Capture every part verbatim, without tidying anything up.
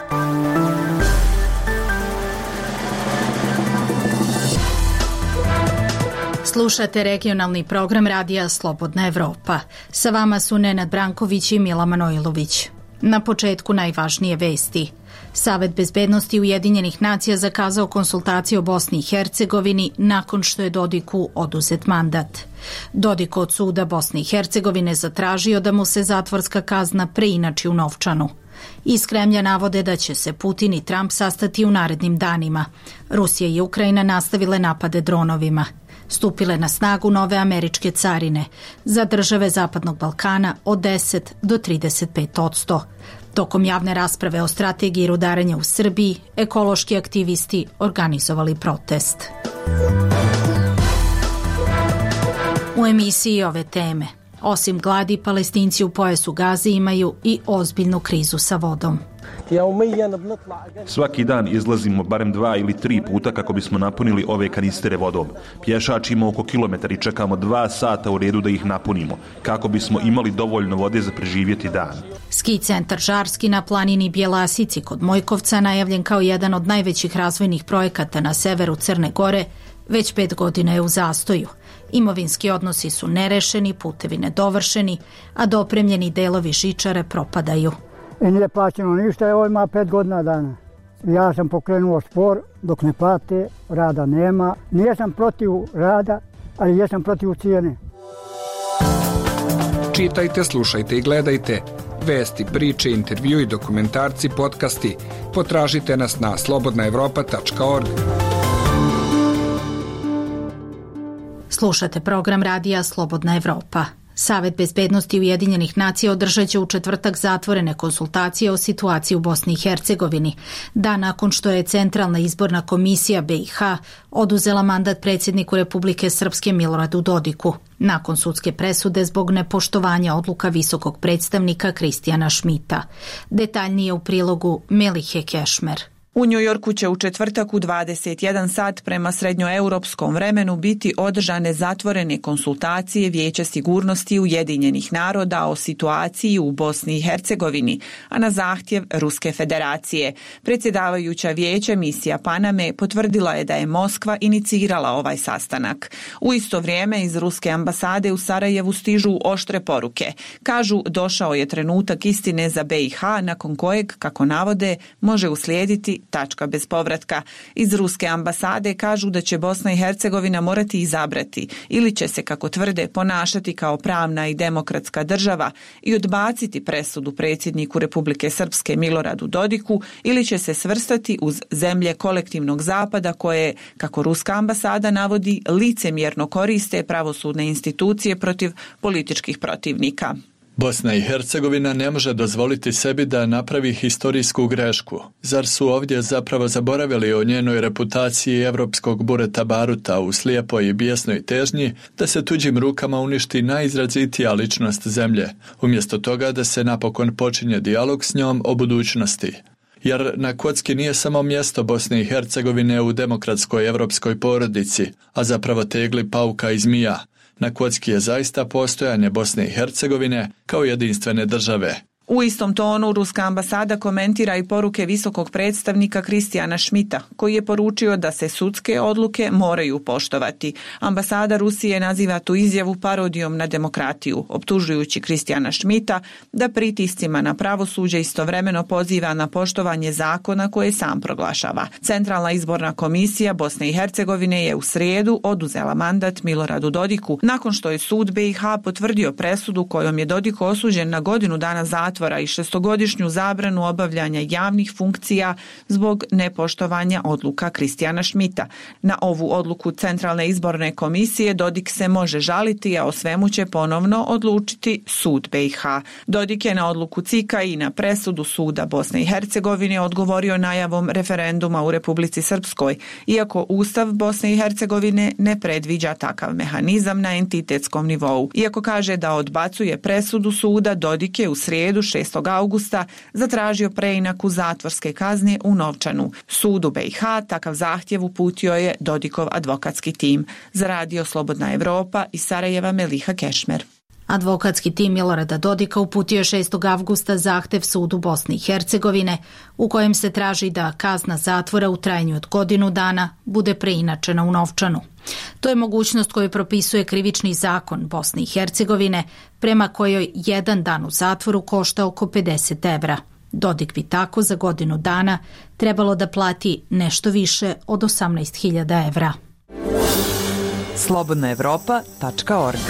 Slušate regionalni program radija Slobodna Evropa. Sa vama su Nenad Branković i Mila Manojlović. Na početku najvažnije vesti. Savet bezbednosti Ujedinjenih nacija zakazao konsultacije o Bosni i Hercegovini nakon što je Dodiku oduzet mandat. Dodik od suda Bosne i Hercegovine zatražio da mu se zatvorska kazna preinači u novčanu. Iz Kremlja navode da će se Putin i Trump sastati u narednim danima. Rusija i Ukrajina nastavile napade dronovima. Stupile na snagu nove američke carine za države Zapadnog Balkana od deset do trideset pet odsto. Tokom javne rasprave o strategiji rudarenja u Srbiji, ekološki aktivisti organizovali protest. U emisiji ove teme, osim gladi, Palestinci u pojasu Gaze imaju i ozbiljnu krizu sa vodom. Svaki dan izlazimo barem dva ili tri puta kako bismo napunili ove kanistere vodom. Pješačimo oko kilometar i čekamo dva sata u redu da ih napunimo, kako bismo imali dovoljno vode za preživjeti dan. Ski centar Žarski na planini Bjelasici kod Mojkovca, najavljen kao jedan od najvećih razvojnih projekata na severu Crne Gore, već pet godina je u zastoju. Imovinski odnosi su nerešeni, putevi nedovršeni, a dopremljeni delovi žičare propadaju. I nije plaćeno ništa, evo ima pet godina dana. Ja sam pokrenuo spor, dok ne plate, rada nema. Nisam protiv rada, ali jesam protiv cijene. Čitajte, slušajte i gledajte. Vesti, priče, intervju i dokumentarci, podcasti. Potražite nas na slobodna evropa tačka org. Slušate program radija Slobodna Evropa. Savet bezbednosti Ujedinjenih nacija održat će u četvrtak zatvorene konsultacije o situaciji u Bosni i Hercegovini, dan nakon što je Centralna izborna komisija B i H oduzela mandat predsjedniku Republike Srpske Miloradu Dodiku, nakon sudske presude zbog nepoštovanja odluka visokog predstavnika Kristijana Šmita. Detaljnije u prilogu Melihe Kešmer. U Njujorku će u četvrtak u dvadeset jedan sat prema srednjoeuropskom vremenu biti održane zatvorene konsultacije Vijeća sigurnosti Ujedinjenih naroda o situaciji u Bosni i Hercegovini, a na zahtjev Ruske federacije. Predsjedavajuća Vijeća misija Paname potvrdila je da je Moskva inicirala ovaj sastanak. U isto vrijeme iz Ruske ambasade u Sarajevu stižu oštre poruke. Kažu, došao je trenutak istine za B i H nakon kojeg, kako navode, može uslijediti tačka bez povratka. Iz Ruske ambasade kažu da će Bosna i Hercegovina morati izabrati ili će se, kako tvrde, ponašati kao pravna i demokratska država i odbaciti presudu predsjedniku Republike Srpske Miloradu Dodiku ili će se svrstati uz zemlje kolektivnog zapada koje, kako Ruska ambasada navodi, licemjerno koriste pravosudne institucije protiv političkih protivnika. Bosna i Hercegovina ne može dozvoliti sebi da napravi historijsku grešku. Zar su ovdje zapravo zaboravili o njenoj reputaciji evropskog bureta baruta u slijepoj i bijesnoj težnji da se tuđim rukama uništi najizrazitija ličnost zemlje, umjesto toga da se napokon počinje dijalog s njom o budućnosti? Jer na kocki nije samo mjesto Bosne i Hercegovine u demokratskoj evropskoj porodici, a zapravo tegli pauka i zmija. Na kocki je zaista postojanje Bosne i Hercegovine kao jedinstvene države. U istom tonu Ruska ambasada komentira i poruke visokog predstavnika Kristijana Šmita, koji je poručio da se sudske odluke moraju poštovati. Ambasada Rusije naziva tu izjavu parodijom na demokratiju, optužujući Kristijana Šmita da pritiscima na pravosuđe istovremeno poziva na poštovanje zakona koje sam proglašava. Centralna izborna komisija Bosne i Hercegovine je u srijedu oduzela mandat Miloradu Dodiku, nakon što je sud B i H potvrdio presudu kojom je Dodik osuđen na godinu dana zatvora i šestogodišnju zabranu obavljanja javnih funkcija zbog nepoštovanja odluka Kristijana Šmita. Na ovu odluku Centralne izborne komisije Dodik se može žaliti, a o svemu će ponovno odlučiti sud B i H. Dodik je na odluku C I K-a i na presudu suda Bosne i Hercegovine odgovorio najavom referenduma u Republici Srpskoj, iako Ustav Bosne i Hercegovine ne predviđa takav mehanizam na entitetskom nivou. Iako kaže da odbacuje presudu suda, Dodik je u srijedu šestog augusta zatražio preinaku zatvorske kazne u novčanu. Sudu B i H takav zahtjev uputio je Dodikov advokatski tim. Za radio Slobodna Evropa iz Sarajeva Meliha Kešmer. Advokatski tim Milorada Dodika uputio je šestog avgusta zahtev sudu Bosne i Hercegovine u kojem se traži da kazna zatvora u trajanju od godinu dana bude preinačena u novčanu. To je mogućnost koju propisuje krivični zakon Bosne i Hercegovine, prema kojoj jedan dan u zatvoru košta oko pedeset evra. Dodik bi tako za godinu dana trebalo da plati nešto više od osamnaest hiljada evra. slobodna evropa tačka org.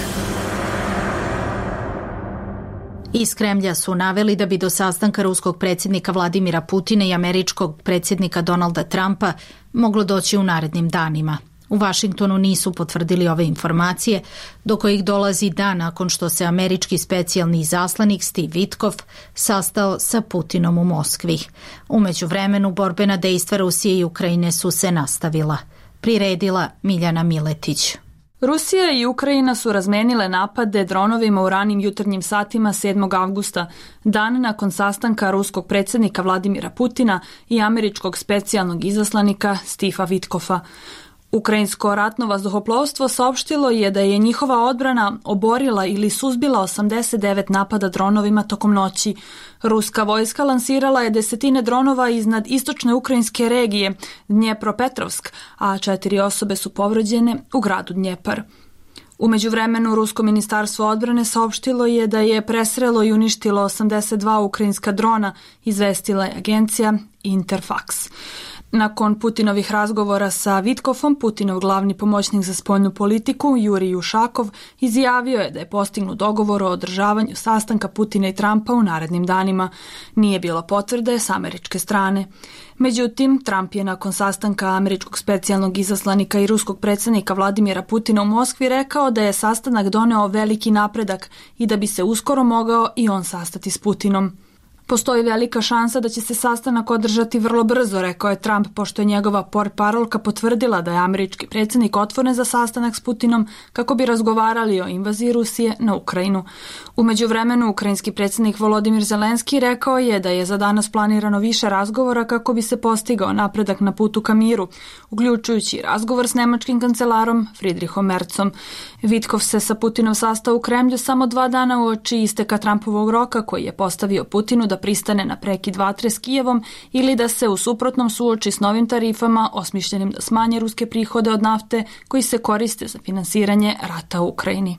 Iz Kremlja su naveli da bi do sastanka ruskog predsjednika Vladimira Putina i američkog predsjednika Donalda Trumpa moglo doći u narednim danima. U Vašingtonu nisu potvrdili ove informacije, do kojih dolazi dan nakon što se američki specijalni izaslanik Steve Witkoff sastao sa Putinom u Moskvi. U međuvremenu borbena dejstva Rusije i Ukrajine su se nastavila. Priredila Miljana Miletić. Rusija i Ukrajina su razmenile napade dronovima u ranim jutarnjim satima sedmog avgusta, dan nakon sastanka ruskog predsjednika Vladimira Putina i američkog specijalnog izaslanika Steva Witkoffa. Ukrajinsko ratno vazduhoplovstvo saopštilo je da je njihova odbrana oborila ili suzbila osamdeset devet napada dronovima tokom noći. Ruska vojska lansirala je desetine dronova iznad istočne ukrajinske regije Dnjepropetrovsk, a četiri osobe su povređene u gradu Dnjepar. U međuvremenu, Rusko ministarstvo odbrane saopštilo je da je presrelo i uništilo osamdeset dva ukrajinska drona, izvestila je agencija Interfax. Nakon Putinovih razgovora sa Witkoffom, Putinov glavni pomoćnik za spoljnu politiku, Jurij Ušakov, izjavio je da je postignut dogovor o održavanju sastanka Putina i Trumpa u narednim danima. Nije bilo potvrde s američke strane. Međutim, Trump je nakon sastanka američkog specijalnog izaslanika i ruskog predsjednika Vladimira Putina u Moskvi rekao da je sastanak doneo veliki napredak i da bi se uskoro mogao i on sastati s Putinom. Postoji velika šansa da će se sastanak održati vrlo brzo, rekao je Trump, pošto je njegova portparolka potvrdila da je američki predsjednik otvoren za sastanak s Putinom kako bi razgovarali o invaziji Rusije na Ukrajinu. U međuvremenu, ukrajinski predsjednik Volodimir Zelenski rekao je da je za danas planirano više razgovora kako bi se postigao napredak na putu ka miru, uključujući razgovor s nemačkim kancelarom Friedrichom Merzom. Witkoff se sa Putinom sastao u Kremlju samo dva dana uoči isteka Trumpovog roka koji je postavio Putinu da pristane na prekid vatre s Kijevom ili da se u suprotnom suoči s novim tarifama osmišljenim da smanje ruske prihode od nafte koji se koriste za finansiranje rata u Ukrajini.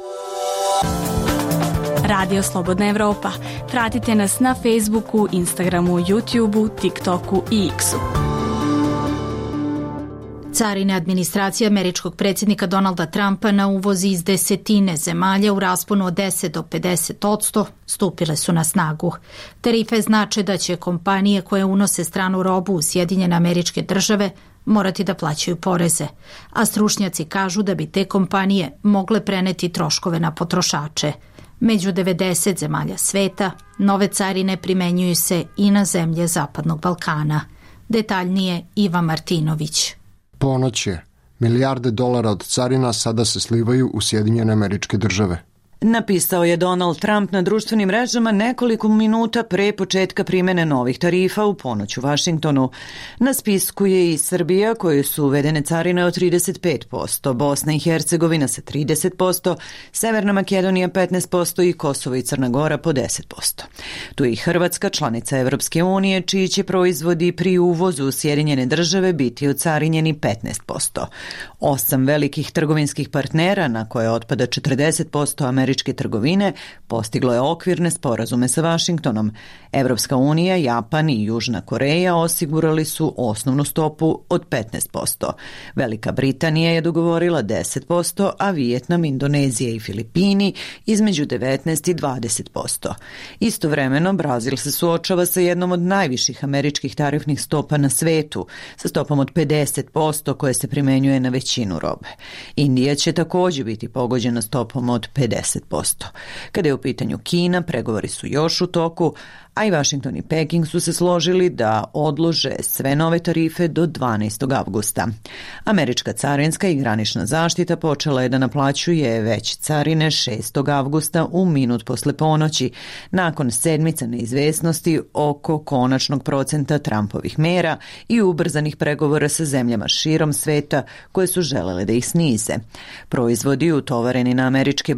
Radio Slobodna Evropa. Pratite nas na Facebooku, Instagramu, YouTubeu, TikToku i X-u. Carine administracije američkog predsjednika Donalda Trumpa na uvozi iz desetine zemalja u rasponu od deset do pedeset odsto stupile su na snagu. Tarife znače da će kompanije koje unose stranu robu u Sjedinjene Američke Države morati da plaćaju poreze, a stručnjaci kažu da bi te kompanije mogle preneti troškove na potrošače. Među devedeset zemalja sveta nove carine primenjuju se i na zemlje Zapadnog Balkana. Detaljnije Iva Martinović. Ponoć je. Milijarde dolara od carina sada se slivaju u Sjedinjene Američke Države. Napisao je Donald Trump na društvenim mrežama nekoliko minuta pre početka primene novih tarifa u ponoć u Vašingtonu. Na spisku je i Srbija, kojoj su uvedene carine od trideset pet posto, Bosna i Hercegovina sa trideset posto, Severna Makedonija petnaest posto i Kosovo i Crna Gora po deset posto. Tu je i Hrvatska, članica Evropske unije, čiji će proizvodi pri uvozu u Sjedinjene Države biti ocarinjeni petnaest posto. Osam velikih trgovinskih partnera, na koje otpada četrdeset posto američkih američke trgovine postiglo je okvirne sporazume sa Vašingtonom. Evropska unija, Japan i Južna Koreja osigurali su osnovnu stopu od petnaest posto. Velika Britanija je dogovorila deset posto, a Vijetnam, Indonezija i Filipini između devetnaest i dvadeset posto. Istovremeno, Brazil se suočava sa jednom od najviših američkih tarifnih stopa na svetu, sa stopom od pedeset posto koje se primenjuje na većinu robe. Indija će također biti pogođena stopom od pedeset posto. Kada je u pitanju Kina, pregovori su još u toku, a i Washington i Peking su se složili da odlože sve nove tarife do dvanaestog avgusta. Američka carinska i granična zaštita počela je da naplaćuje već carine šestog avgusta u minut posle ponoći, nakon sedmica neizvesnosti oko konačnog procenta Trumpovih mera i ubrzanih pregovora sa zemljama širom sveta koje su želele da ih snize. Proizvodi utovareni na američke brodove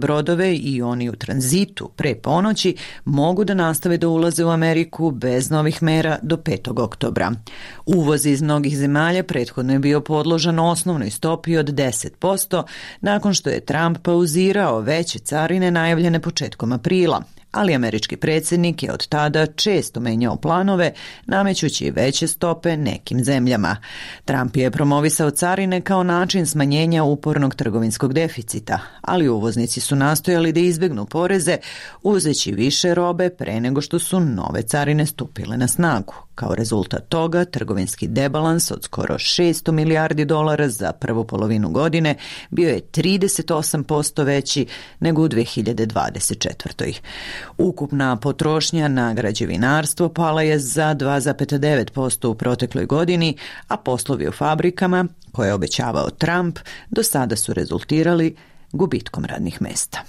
dakle i oni u tranzitu pre ponoći, mogu da nastave da ulaze u Ameriku bez novih mera do petog oktobra. Uvoz iz mnogih zemalja prethodno je bio podložan osnovnoj stopi od deset posto nakon što je Trump pauzirao veće carine najavljene početkom aprila, ali američki predsjednik je od tada često menjao planove, namećući veće stope nekim zemljama. Trump je promovisao carine kao način smanjenja upornog trgovinskog deficita, ali uvoznici su nastojali da izbegnu poreze, uzeći više robe pre nego što su nove carine stupile na snagu. Kao rezultat toga, trgovinski debalans od skoro šesto milijardi dolara za prvu polovinu godine bio je trideset osam posto veći nego u dve hiljade dvadeset četvrtoj. Ukupna potrošnja na građevinarstvo pala je za dva zarez devet posto u protekloj godini, a poslovi u fabrikama, koje je obećavao Trump, do sada su rezultirali gubitkom radnih mesta.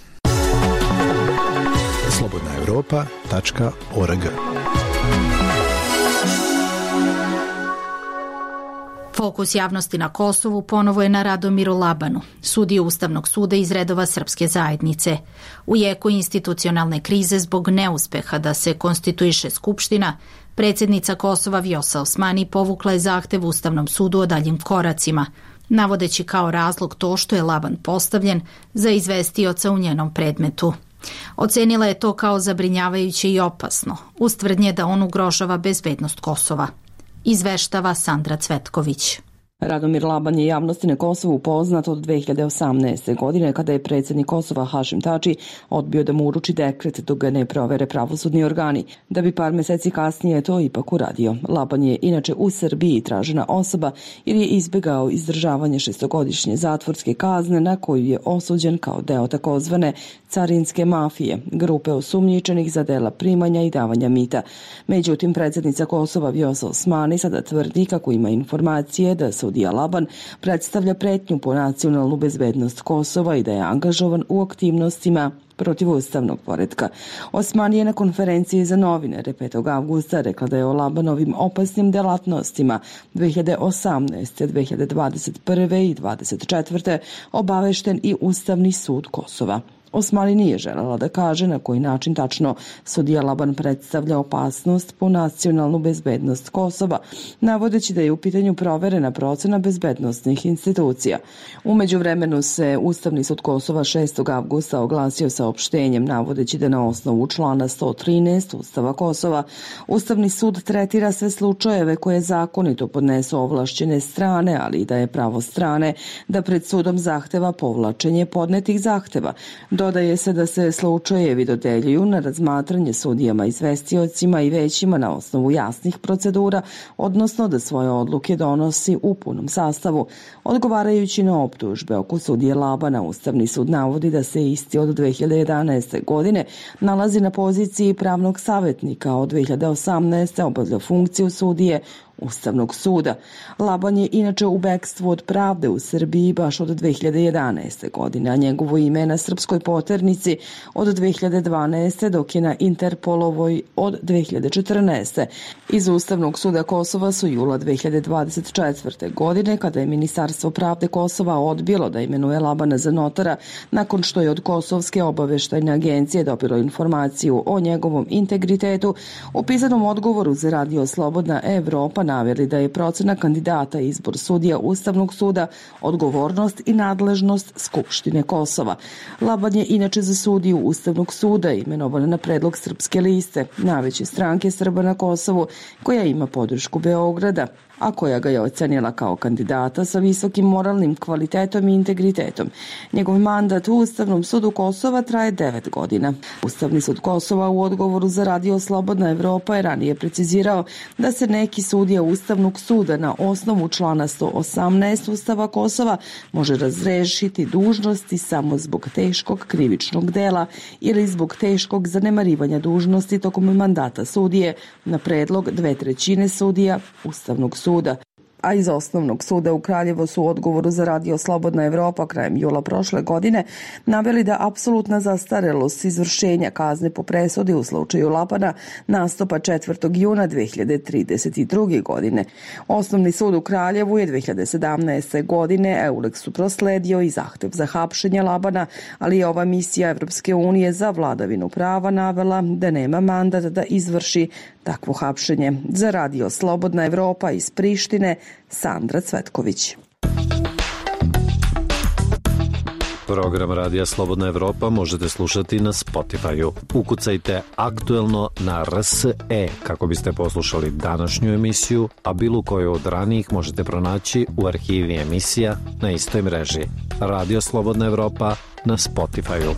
slobodna evropa tačka org. Fokus javnosti na Kosovu ponovo je na Radomiru Labanu, sudiju Ustavnog suda iz redova srpske zajednice. U jeku institucionalne krize zbog neuspeha da se konstituiše Skupština, predsjednica Kosova Vjosa Osmani povukla je zahtev Ustavnom sudu o daljim koracima, navodeći kao razlog to što je Laban postavljen za izvestioca u njenom predmetu. Ocenila je to kao zabrinjavajuće i opasno, uz tvrdnje da on ugrožava bezbednost Kosova. Izveštava Sandra Cvetković. Radomir Laban je javnosti na Kosovu poznat od dve hiljade osamnaeste. godine kada je predsjednik Kosova Hašim Tači odbio da mu uruči dekret dok ga ne provere pravosudni organi. Da bi par mjeseci kasnije to ipak uradio. Laban je inače u Srbiji tražena osoba jer je izbjegao izdržavanje šestogodišnje zatvorske kazne na koju je osuđen kao deo takozvane carinske mafije, grupe osumnjičenih za dela primanja i davanja mita. Međutim, predsjednica Kosova Vjosa Osmani sada tvrdi kako ima informacije da sudija Laban predstavlja pretnju po nacionalnu bezbednost Kosova i da je angažovan u aktivnostima protiv ustavnog poretka. Osmani je na konferenciji za novinare petog avgusta rekla da je o Labanovim opasnim delatnostima dve hiljade osamnaeste. dve hiljade dvadeset prve. i dvadeset četvrte. obavešten i Ustavni sud Kosova. Osmani nije želela da kaže na koji način tačno sudija Laban predstavlja opasnost po nacionalnu bezbednost Kosova, navodeći da je u pitanju proverena procena bezbednostnih institucija. U međuvremenu se Ustavni sud Kosova šestog avgusta oglasio saopštenjem, navodeći da na osnovu člana sto trinaest Ustava Kosova Ustavni sud tretira sve slučajeve koje zakonito podnesu ovlašćene strane, ali i da je pravo strane da pred sudom zahteva povlačenje podnetih zahteva. Dodaje se da se slučajevi dodeljuju na razmatranje sudijama, izvestiocima i većima na osnovu jasnih procedura, odnosno da svoje odluke donosi u punom sastavu. Odgovarajući na optužbe oko sudije Labana, Ustavni sud navodi da se isti od dve hiljade jedanaeste. godine nalazi na poziciji pravnog savjetnika, a od dve hiljade osamnaeste. obavlja funkciju sudije Ustavnog suda. Laban je inače u bekstvu od pravde u Srbiji baš od dve hiljade jedanaeste. godine, a njegovo ime je na srpskoj poternici od dve hiljade dvanaeste. dok je na Interpolovoj od dve hiljade četrnaeste. Iz Ustavnog suda Kosova su jula dve hiljade dvadeset četvrte. godine, kada je Ministarstvo pravde Kosova odbilo da imenuje Labana za notara, nakon što je od Kosovske obaveštajne agencije dobilo informaciju o njegovom integritetu, u pisanom odgovoru za radio Slobodna Evropa naveli da je procena kandidata i izbor sudija Ustavnog suda odgovornost i nadležnost Skupštine Kosova. Laban je inače za sudiju Ustavnog suda imenovan na predlog Srpske liste, najveće stranke Srba na Kosovu, koja ima podršku Beograda, a koja ga je ocenila kao kandidata sa visokim moralnim kvalitetom i integritetom. Njegov mandat u Ustavnom sudu Kosova traje devet godina. Ustavni sud Kosova u odgovoru za radio Slobodna Evropa je ranije precizirao da se neki sudija Ustavnog suda na osnovu člana sto osamnaest Ustava Kosova može razrešiti dužnosti samo zbog teškog krivičnog dela ili zbog teškog zanemarivanja dužnosti tokom mandata sudije na predlog dve trećine sudija Ustavnog suda. A iz Osnovnog suda u Kraljevu su u odgovoru za Radio Slobodna Evropa krajem jula prošle godine naveli da apsolutna zastarelost izvršenja kazne po presudi u slučaju Lapana nastupa četvrtog juna dve hiljade trideset druge. godine. Osnovni sud u Kraljevu je dve hiljade sedamnaeste. godine Euleksu prosledio i zahtev za hapšenje Labana, ali je ova misija Evropske unije za vladavinu prava navela da nema mandat da izvrši takvo hapšenje. Za Radio Slobodna Evropa iz Prištine, Sandra Cvetković. Program Radija Slobodna Evropa možete slušati na Spotify-u. Ukucajte aktuelno na R S E kako biste poslušali današnju emisiju, a bilo koju od ranijih možete pronaći u arhivi emisija na istoj mreži. Radio Slobodna Evropa na Spotify-u.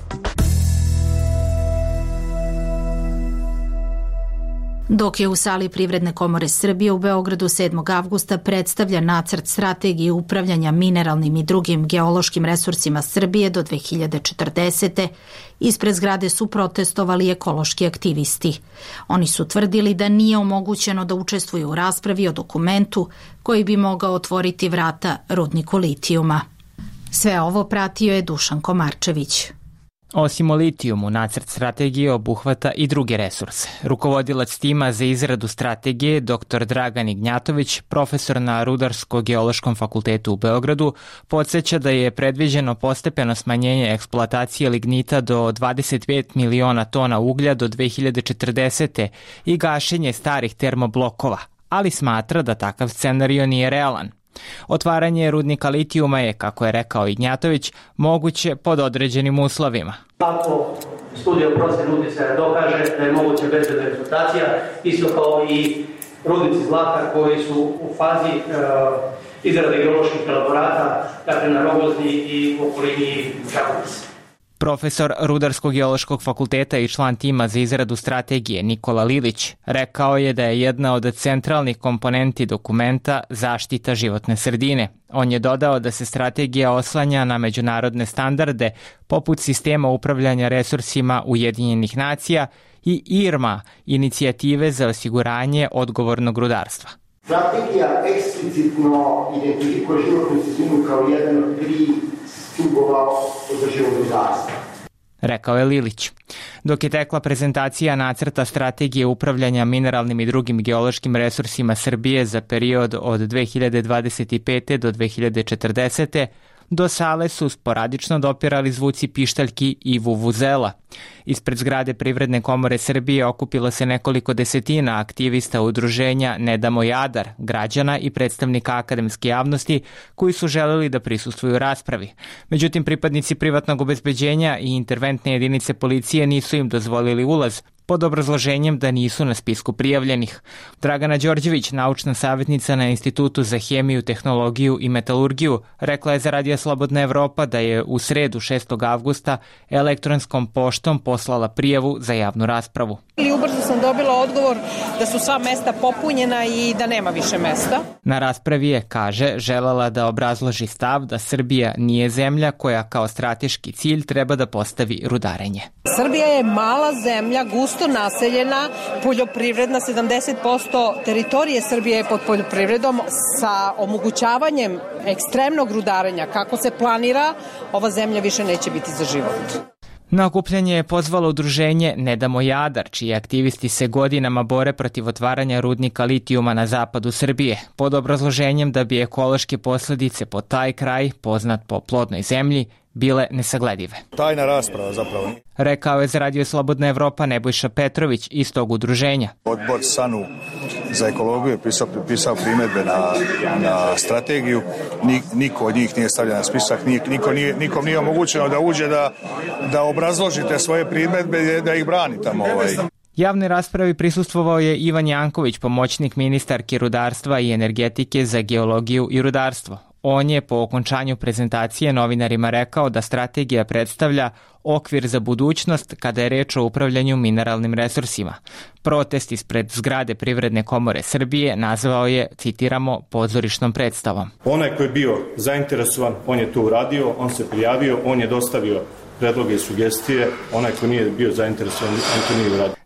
Dok je u sali Privredne komore Srbije u Beogradu sedmog avgusta predstavlja nacrt strategije upravljanja mineralnim i drugim geološkim resursima Srbije do dve hiljade četrdesete. ispred zgrade su protestovali ekološki aktivisti. Oni su tvrdili da nije omogućeno da učestvuju u raspravi o dokumentu koji bi mogao otvoriti vrata rudniku litijuma. Sve ovo pratio je Dušan Komarčević. Osim o litijumu, nacrt strategije obuhvata i druge resurse. Rukovodilac tima za izradu strategije, dr Dragan Ignjatović, profesor na Rudarsko-geološkom fakultetu u Beogradu, podsjeća da je predviđeno postepeno smanjenje eksploatacije lignita do dvadeset pet miliona tona uglja do dve hiljade četrdesete. i gašenje starih termoblokova, ali smatra da takav scenario nije realan. Otvaranje rudnika litijuma je, kako je rekao Ignjatović, moguće pod određenim uslovima. Ako studija procjene uticaja dokaže da je moguće bezbedna eksploatacija, isto kao i rudnici zlata koji su u fazi e, izrade geoloških elaborata, dakle na Rogozni i u okolini Čakovec. Profesor Rudarsko-geološkog fakulteta i član tima za izradu strategije Nikola Lilić rekao je da je jedna od centralnih komponenti dokumenta zaštita životne sredine. On je dodao da se strategija oslanja na međunarodne standarde poput sistema upravljanja resursima Ujedinjenih nacija i I R M A, inicijative za osiguranje odgovornog rudarstva. Strategija eksplicitno identifikuje životnu sredinu kao jedan od tri stubova održivog rudarstva, rekao je Lilić. Dok je tekla prezentacija nacrta strategije upravljanja mineralnim i drugim geološkim resursima Srbije za period od dve hiljade dvadeset pete. do dve hiljade četrdesete. do sale su sporadično dopirali zvuci pištaljki i vuvuzela. Ispred zgrade Privredne komore Srbije okupilo se nekoliko desetina aktivista udruženja Ne damo Jadar, građana i predstavnika akademske javnosti koji su želeli da prisustvuju raspravi. Međutim, pripadnici privatnog obezbeđenja i interventne jedinice policije nisu im dozvolili ulaz, pod obrazloženjem da nisu na spisku prijavljenih. Dragana Đorđević, naučna savjetnica na Institutu za hemiju, tehnologiju i metalurgiju, rekla je za Radio Slobodna Evropa da je u sredu šestog avgusta elektronskom poštom poslala prijavu za javnu raspravu. I ubrzo sam dobila odgovor da su sva mesta popunjena i da nema više mesta. Na raspravi je, kaže, želala da obrazloži stav da Srbija nije zemlja koja kao strateški cilj treba da postavi rudarenje. Srbija je mala zemlja, gusto naseljena, poljoprivredna, sedamdeset posto teritorije Srbije je pod poljoprivredom. Sa omogućavanjem ekstremnog rudarenja, kako se planira, ova zemlja više neće biti za život. Na okupljanje je pozvalo udruženje Ne damo Jadar, čiji aktivisti se godinama bore protiv otvaranja rudnika litijuma na zapadu Srbije, pod obrazloženjem da bi ekološke posljedice po taj kraj, poznat po plodnoj zemlji, bile nesagledive. Tajna rasprava zapravo. Rekao je za Radio Slobodna Evropa Nebojša Petrović iz tog udruženja. Odbor SANU za ekologiju je pisao, pisao primedbe na, na strategiju. Niko od njih nije stavljen na spisak, niko nije, nikom nije omogućeno da uđe da, da obrazložite svoje primedbe, da ih brani tamo. Ovaj. Javnoj raspravi prisustvovao je Ivan Janković, pomoćnik ministarke rudarstva i energetike za geologiju i rudarstvo. On je po okončanju prezentacije novinarima rekao da strategija predstavlja okvir za budućnost kada je reč o upravljanju mineralnim resursima. Protest ispred zgrade Privredne komore Srbije nazvao je, citiramo, pozorišnom predstavom. Onaj koji je bio zainteresovan, on je to uradio, on se prijavio, on je dostavio predloge i sugestije, onaj ko nije bio zainteresovan, on to nije uradio.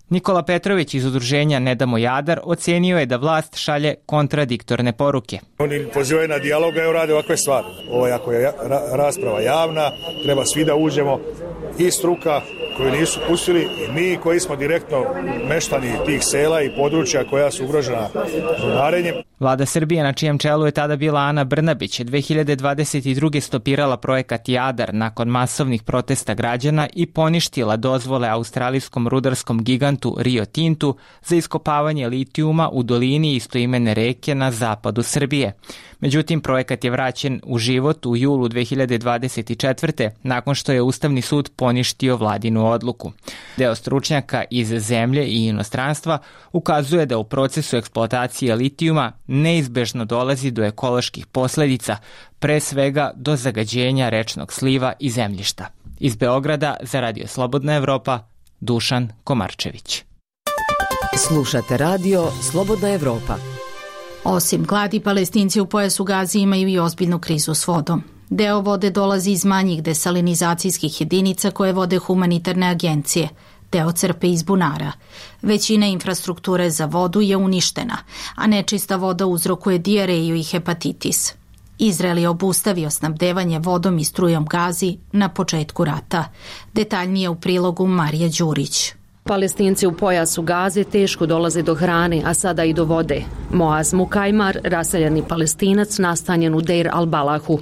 Nikola Petrović iz udruženja Ne damo Jadar ocenio je da vlast šalje kontradiktorne poruke. Oni pozivaju na dijalog, evo rade ovakve stvari. Ovo, ako je rasprava javna, treba svi da uđemo, i struka koju nisu pustili i mi koji smo direktno meštani tih sela i područja koja su ugrožena rudarenjem. Vlada Srbije, na čijem čelu je tada bila Ana Brnabić, dve hiljade dvadeset druge stopirala projekat Jadar nakon masovnih protesta građana i poništila dozvole australijskom rudarskom gigantu Rio Tintu za iskopavanje litijuma u dolini istoimene reke na zapadu Srbije. Međutim, projekat je vraćen u život u julu dve hiljade dvadeset četvrte nakon što je Ustavni sud poništio vladinu odluku. Deo stručnjaka iz zemlje i inostranstva ukazuje da u procesu eksploatacije litijuma neizbežno dolazi do ekoloških posledica, pre svega do zagađenja rečnog sliva i zemljišta. Iz Beograda za Radio Slobodna Evropa, Dušan Komarčević. Slušate radio Slobodna Evropa. Osim gladi, Palestinci u pojasu Gaze imaju i ozbiljnu krizu s vodom. Deo vode dolazi iz manjih desalinizacijskih jedinica koje vode humanitarne agencije. Deo crpe iz bunara. Većina infrastrukture za vodu je uništena, a nečista voda uzrokuje dijareju i hepatitis. Izrael je obustavio snabdevanje vodom i strujom Gazi na početku rata. Detaljnije u prilogu Marija Đurić. Palestinci u pojasu Gaze teško dolaze do hrane, a sada i do vode. Moaz Mukajmar, raseljeni Palestinac, nastanjen u Deir al-Balahu.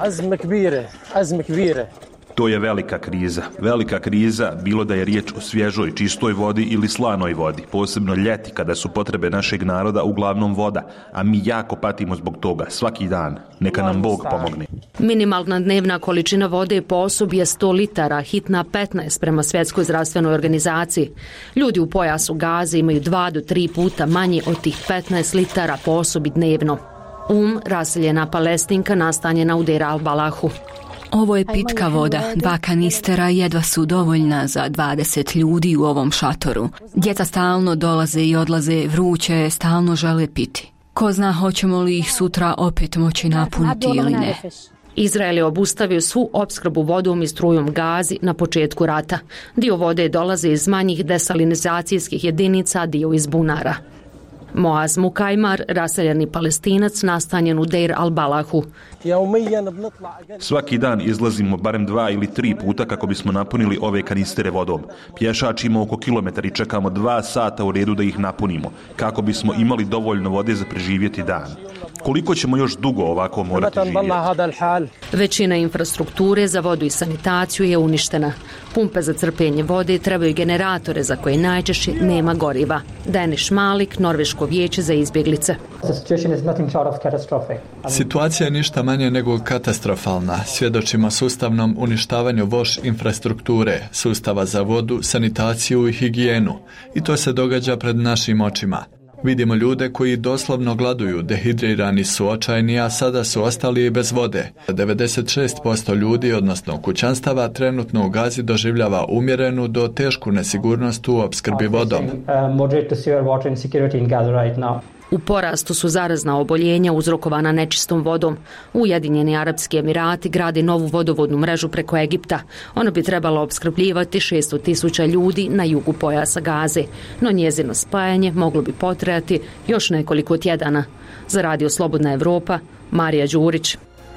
To je velika kriza. Velika kriza, bilo da je riječ o svježoj, čistoj vodi ili slanoj vodi, posebno ljeti kada su potrebe našeg naroda uglavnom voda, a mi jako patimo zbog toga, svaki dan. Neka nam Bog pomogne. Minimalna dnevna količina vode po osobi je sto litara, hitna petnaest prema Svjetskoj zdravstvenoj organizaciji. Ljudi u pojasu Gaze imaju dva do tri puta manje od tih petnaest litara po osobi dnevno. Um, raseljena Palestinka, nastanjena u Deir al-Balahu. Ovo je pitka voda, dva kanistera jedva su dovoljna za dvadeset ljudi u ovom šatoru. Djeca stalno dolaze i odlaze, vruće, stalno žele piti. Ko zna hoćemo li ih sutra opet moći napuniti ili ne. Izrael je obustavio svu opskrbu vodom i strujom Gazi na početku rata. Dio vode dolaze iz manjih desalinizacijskih jedinica, dio iz bunara. Moaz Mukajmar, raseljeni Palestinac, nastanjen u Deir al-Balahu. Svaki dan izlazimo barem dva ili tri puta kako bismo napunili ove kanistere vodom. Pješačimo oko kilometar i čekamo dva sata u redu da ih napunimo, kako bismo imali dovoljno vode za preživjeti dan. Koliko ćemo još dugo ovako morati živjeti? Većina infrastrukture za vodu i sanitaciju je uništena. Pumpe za crpljenje vode trebaju generatore za koje najčešće nema goriva. Denis Malik, Norveško vijeće za izbjeglice. Situacija je ništa manje nego katastrofalna. Svjedočimo sustavnom uništavanju voš infrastrukture, sustava za vodu, sanitaciju i higijenu. I to se događa pred našim očima. Vidimo ljude koji doslovno gladuju, dehidrirani su, očajni, a sada su ostali i bez vode. devedeset šest posto ljudi, odnosno kućanstava, trenutno u Gazi doživljava umjerenu do tešku nesigurnost u opskrbi vodom. U porastu su zarazna oboljenja uzrokovana nečistom vodom. Ujedinjeni Arapski Emirati gradi novu vodovodnu mrežu preko Egipta. Ona bi trebala opskrbljivati šesto tisuća ljudi na jugu pojasa Gaze, no njezino spajanje moglo bi potrajati još nekoliko tjedana. Za Radio Slobodna Evropa, Marija Đurić.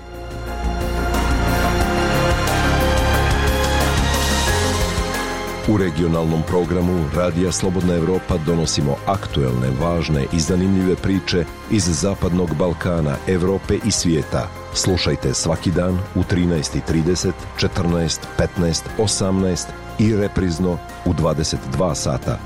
U regionalnom programu Radija Slobodna Evropa donosimo aktuelne, važne i zanimljive priče iz Zapadnog Balkana, Evrope i svijeta. Slušajte svaki dan u trinaest i trideset, četrnaest, petnaest, osamnaest i reprizno u dvadeset dva sata.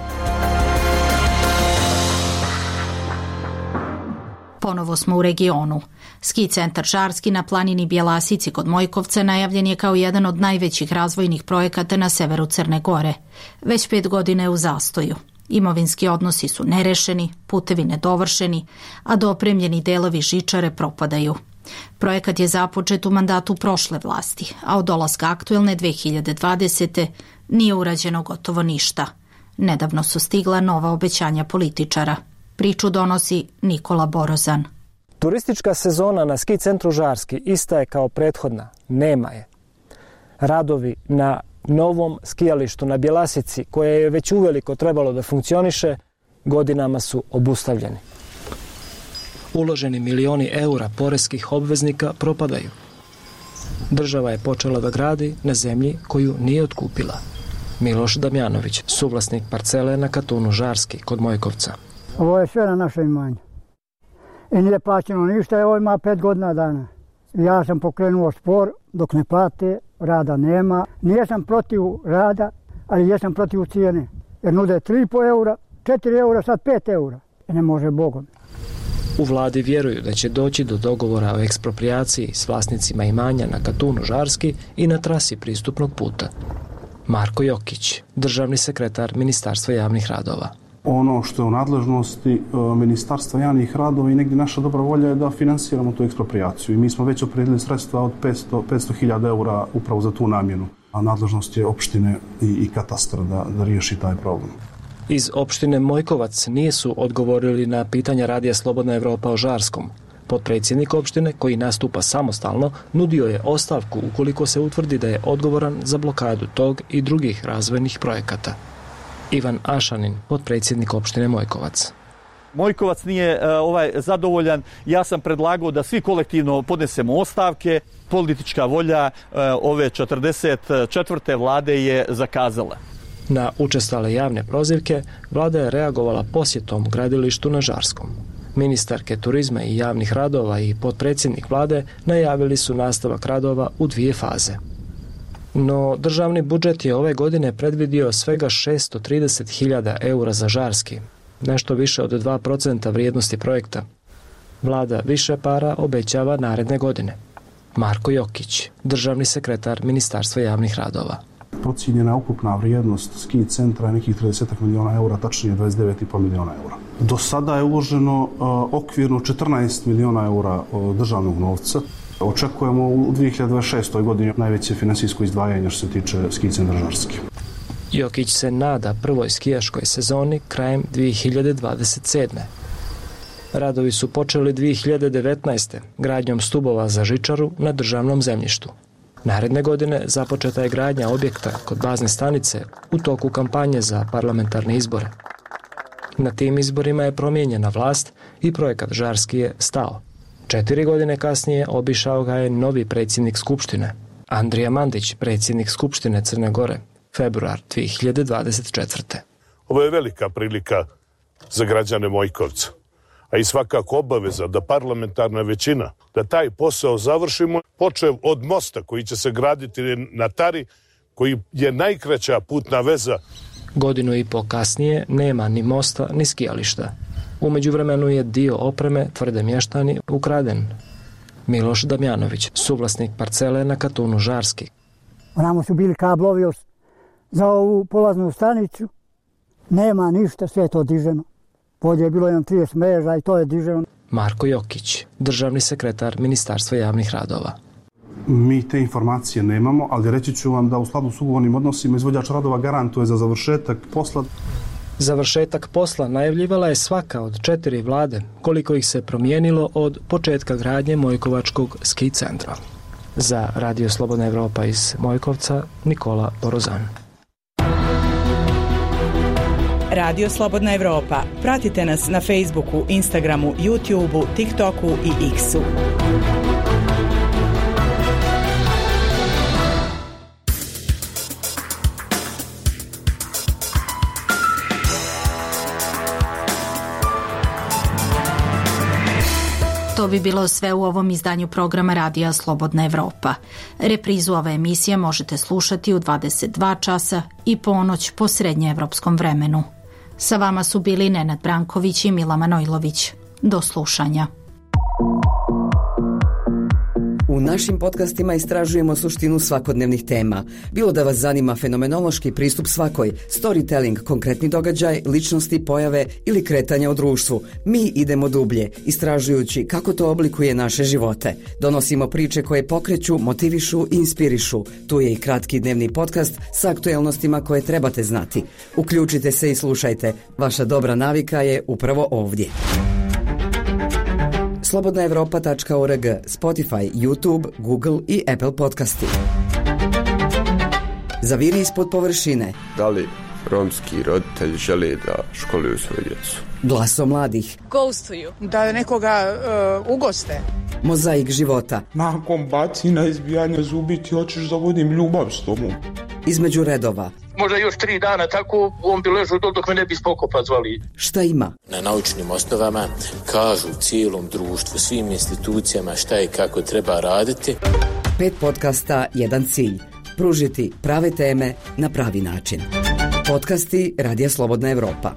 Ponovo smo u regionu. Ski centar Žarski na planini Bjelasici kod Mojkovca najavljen je kao jedan od najvećih razvojnih projekata na severu Crne Gore. Već pet godine je u zastoju. Imovinski odnosi su nerešeni, putevi nedovršeni, a dopremljeni delovi žičare propadaju. Projekat je započet u mandatu prošle vlasti, a od dolaska aktuelne dve hiljade dvadesete nije urađeno gotovo ništa. Nedavno su stigla nova obećanja političara. Priču donosi Nikola Borozan. Turistička sezona na ski centru Žarski ista je kao prethodna. Nema je. Radovi na novom skijalištu na Bjelasici, koje je već uveliko trebalo da funkcioniše, godinama su obustavljeni. Uloženi milioni eura poreskih obveznika propadaju. Država je počela da gradi na zemlji koju nije otkupila. Miloš Damjanović, suvlasnik parcele na Katunu Žarski kod Mojkovca. Ovo je sve na naše imanje. I nije plaćeno ništa, evo ima pet godina dana. Ja sam pokrenuo spor, dok ne plate, rada nema. Nijesam protiv rada, ali jesam protiv cijene. Jer nude tri i po eura, četiri eura, sad pet eura. I ne može Bogom. U vladi vjeruju da će doći do dogovora o eksproprijaciji s vlasnicima imanja na Katunu Žarski i na trasi pristupnog puta. Marko Jokić, državni sekretar Ministarstva javnih radova. Ono što je u nadležnosti Ministarstva javnih radova i negdje naša dobra volja je da finansiramo tu eksproprijaciju. I mi smo već opredelili sredstva od petsto hiljada eura upravo za tu namjenu. A nadležnost je opštine i, i katastra da, da riješi taj problem. Iz opštine Mojkovac nisu odgovorili na pitanja Radija Slobodna Evropa o Žarskom. Potpredsjednik opštine, koji nastupa samostalno, nudio je ostavku ukoliko se utvrdi da je odgovoran za blokadu tog i drugih razvojnih projekata. Ivan Ašanin, potpredsjednik opštine Mojkovac. Mojkovac nije uh, ovaj zadovoljan. Ja sam predlagao da svi kolektivno podnesemo ostavke. Politička volja uh, ove četrdeset četvrte vlade je zakazala. Na učestale javne prozivke vlada je reagovala posjetom gradilištu na Žarskom. Ministarke turizma i javnih radova i potpredsjednik vlade najavili su nastavak radova u dvije faze. No, državni budžet je ove godine predvidio svega šesto trideset hiljada eura za Žarski, nešto više od dva procenta vrijednosti projekta. Vlada više para obećava naredne godine. Marko Jokić, državni sekretar Ministarstva javnih radova. Procijenjena ukupna vrijednost ski centra je nekih trideset miliona eura, tačnije dvadeset devet i po miliona eura. Do sada je uloženo uh, okvirno četrnaest miliona eura uh, državnog novca. Očekujemo u dvije hiljade dvadeset šestoj godini najveće finansijsko izdvajanje što se tiče ski centra Žarski. Jokić se nada prvoj skijaškoj sezoni krajem dvije hiljade dvadeset sedme. Radovi su počeli dvije hiljade devetnaeste. gradnjom stubova za žičaru na državnom zemljištu. Naredne godine započeta je gradnja objekta kod bazne stanice u toku kampanje za parlamentarne izbore. Na tim izborima je promijenjena vlast i projekat Žarski je stao. Četiri godine kasnije obišao ga je novi predsjednik Skupštine, Andrija Mandić, predsjednik Skupštine Crne Gore, februar dvije hiljade dvadeset četvrte. Ovo je velika prilika za građane Mojkovca, a i svakako obaveza da parlamentarna većina, da taj posao završimo, počev od mosta koji će se graditi na Tari, koji je najkraća putna veza. Godinu i po kasnije nema ni mosta ni skijališta. U međuvremenu je dio opreme, tvrde mještani, ukraden. Miloš Damjanović, suvlasnik parcele na Katunu Žarski. Onamo su bili kablovi za ovu polaznu stanicu. Nema ništa, sve je to diženo. Polje je bilo jedan trideset mreža i to je diženo. Marko Jokić, državni sekretar Ministarstva javnih radova. Mi te informacije nemamo, ali reći ću vam da u skladu s ugovornim odnosima izvođač radova garantuje za završetak posla. Završetak posla najavljivala je svaka od četiri vlade, koliko ih se promijenilo od početka gradnje Mojkovačkog ski centra. Za Radio Slobodna Evropa iz Mojkovca, Nikola Borozan. Radio Slobodna Evropa. Pratite nas na Facebooku, Instagramu, YouTubeu, TikToku i X-u. To bi bilo sve u ovom izdanju programa Radija Slobodna Evropa. Reprizu ove emisije možete slušati u dvadeset dva časa i ponoć po srednjeevropskom vremenu. Sa vama su bili Nenad Branković i Mila Manojlović. Do slušanja. U našim podcastima istražujemo suštinu svakodnevnih tema. Bilo da vas zanima fenomenološki pristup svakoj, storytelling, konkretni događaj, ličnosti, pojave ili kretanja u društvu. Mi idemo dublje, istražujući kako to oblikuje naše živote. Donosimo priče koje pokreću, motivišu i inspirišu. Tu je i kratki dnevni podcast sa aktuelnostima koje trebate znati. Uključite se i slušajte. Vaša dobra navika je upravo ovdje. slobodna evropa tačka org, Spotify, YouTube, Google i Apple podcasti. Zaviri ispod površine. Da li romski roditelji žele da školuju svoju djecu? Glaso mladih. Ghostuju. Da nekoga uh, ugoste. Mozaik života. Nakon bacina, izbijanja zubi ti hoćeš da vodim ljubav s tobom. Između redova. Možda još tri dana tako on bi ležao dok me ne bi spokopa zvali. Šta ima? Na naučnim osnovama kažu cijelom društvu, svim institucijama šta i kako treba raditi. Pet podcasta, jedan cilj. Pružiti prave teme na pravi način. Podcasti Radija Slobodna Evropa.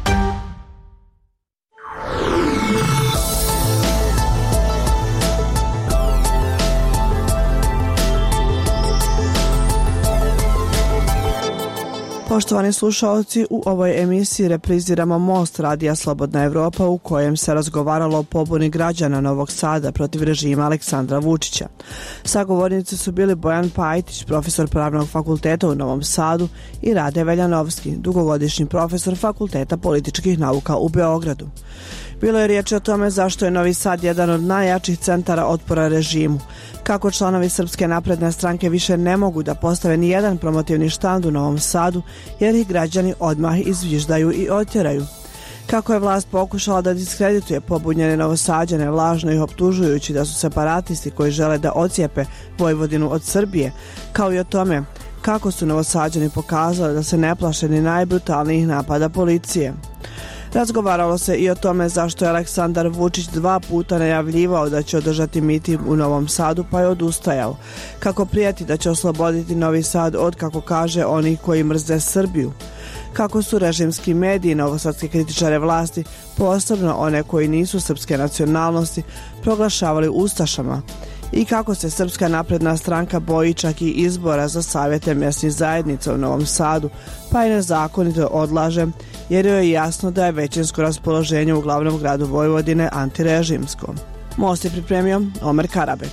Poštovani slušalci, u ovoj emisiji repriziramo Most Radija Slobodna Evropa u kojem se razgovaralo o pobuni građana Novog Sada protiv režima Aleksandra Vučića. Sagovornici su bili Bojan Pajtić, profesor Pravnog fakulteta u Novom Sadu, i Rade Veljanovski, dugogodišnji profesor Fakulteta političkih nauka u Beogradu. Bilo je riječi o tome zašto je Novi Sad jedan od najjačih centara otpora režimu, kako članovi Srpske napredne stranke više ne mogu da postave ni jedan promotivni štand u Novom Sadu jer ih građani odmah izviždaju i otjeraju. Kako je vlast pokušala da diskredituje pobunjene Novosađane, lažno ih optužujući da su separatisti koji žele da ocijepe Vojvodinu od Srbije, kao i o tome kako su Novosađani pokazali da se ne plaše ni najbrutalnijih napada policije. Razgovaralo se i o tome zašto je Aleksandar Vučić dva puta najavljivao da će održati miting u Novom Sadu pa je odustajao. Kako prijeti da će osloboditi Novi Sad od, kako kaže, onih koji mrze Srbiju. Kako su režimski mediji novosadske kritičare vlasti, posebno one koji nisu srpske nacionalnosti, proglašavali ustašama. I kako se Srpska napredna stranka boji čak i izbora za savjete mjesnih zajednica u Novom Sadu, pa i nezakonito odlaže, jer joj je jasno da je većinsko raspoloženje u glavnom gradu Vojvodine antirežimsko. Most je pripremio Omer Karabek.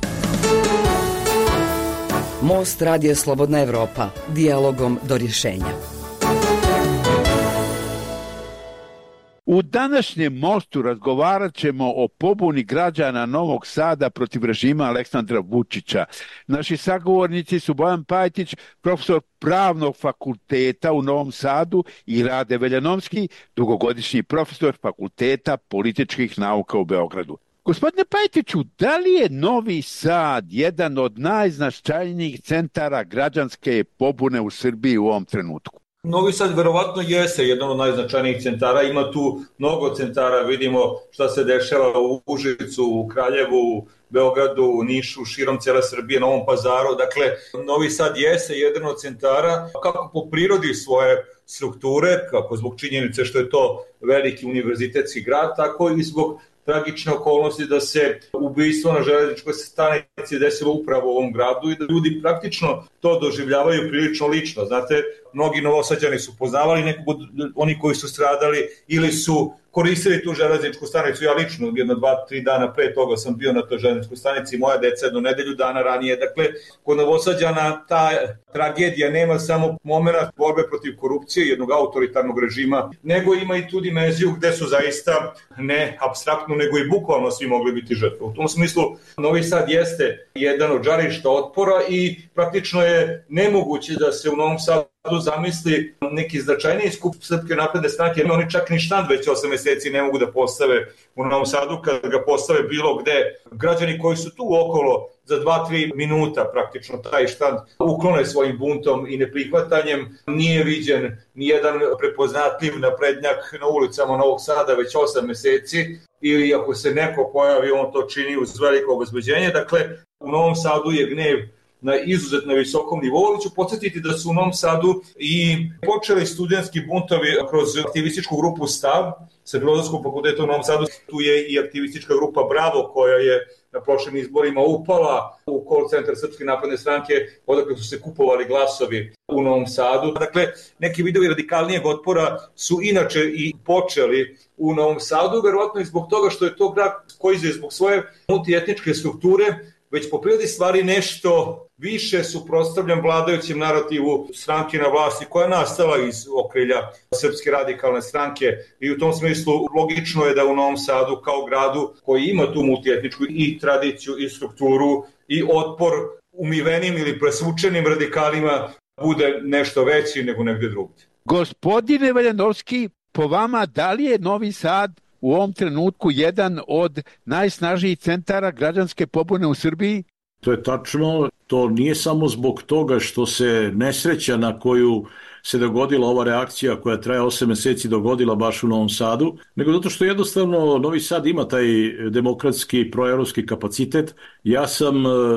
Most Radija Slobodna Evropa. Dijalogom do rješenja. U današnjem Mostu razgovarat ćemo o pobuni građana Novog Sada protiv režima Aleksandra Vučića. Naši sagovornici su Bojan Pajtić, profesor Pravnog fakulteta u Novom Sadu, i Rade Veljanovski, dugogodišnji profesor Fakulteta političkih nauka u Beogradu. Gospodine Pajtiću, da li je Novi Sad jedan od najznačajnijih centara građanske pobune u Srbiji u ovom trenutku? Novi Sad verovatno jeste jedan od najznačajnijih centara, ima tu mnogo centara, vidimo šta se dešava u Užicu, u Kraljevu, Beogradu, Nišu, širom cijele Srbije, Novom Pazaru. Dakle, Novi Sad jeste jedan od centara, kako po prirodi svoje strukture, kako zbog činjenice što je to veliki univerzitetski grad, tako i zbog tragične okolnosti da se ubistvo na železničkoj stanici desilo upravo u ovom gradu i da ljudi praktično to doživljavaju prilično lično. Znate, mnogi Novosađani su poznavali nekog od oni koji su stradali ili su koristili tu železničku stanicu. Ja lično jedno, dva, tri dana pre toga sam bio na toj železničkoj stanici, moja deca jedno nedelju dana ranije. Dakle, kod Novosađana ta tragedija nema samo moment borbe protiv korupcije, jednog autoritarnog režima, nego ima i tu dimenziju gde su zaista ne apstraktno, nego i bukvalno svi mogli biti žrtve. U tom smislu Novi Sad jeste jedan od žarišta otpora i praktično je nemoguće da se u Novom Sadu zamisli neki značajniji skup Srpske napredne stranke, jer oni čak ni štand već osam meseci ne mogu da postave u Novom Sadu, kad ga postave bilo gde. Građani koji su tu okolo za dva do tri minuta praktično taj štand uklone svojim buntom i neprihvatanjem. Nije viđen nijedan prepoznatljiv naprednjak na ulicama Novog Sada već osam meseci, ili ako se neko pojavi, on to čini uz veliko obezbeđenje. Dakle, u Novom Sadu je gnev na izuzetno visokom nivou, ali ću podsjetiti da su u Novom Sadu i počeli studentski buntovi kroz aktivističku grupu Stav sa Filozofskog fakulteta u Novom Sadu. Tu je i aktivistička grupa Bravo, koja je na prošlim izborima upala u call centar Srpske napredne stranke, odakle su se kupovali glasovi u Novom Sadu. Dakle, neki vidovi radikalnijeg otpora su inače i počeli u Novom Sadu, verovatno i zbog toga što je to grad koji je zbog svoje multietničke strukture već po prirodi stvari nešto više suprotstavljan vladajućem narativu stranke na vlasti koja je nastala iz okrilja Srpske radikalne stranke, i u tom smislu logično je da u Novom Sadu kao gradu koji ima tu multietničku i tradiciju i strukturu i otpor umivenim ili presvučenim radikalima bude nešto veći nego negde drugdje. Gospodine Valjanovski, po vama, da li je Novi Sad u ovom trenutku jedan od najsnažnijih centara građanske pobune u Srbiji? To je tačno. To nije samo zbog toga što se nesreća na koju se dogodila ova reakcija koja traje osam meseci dogodila baš u Novom Sadu, nego zato što jednostavno Novi Sad ima taj demokratski proevropski kapacitet. Ja sam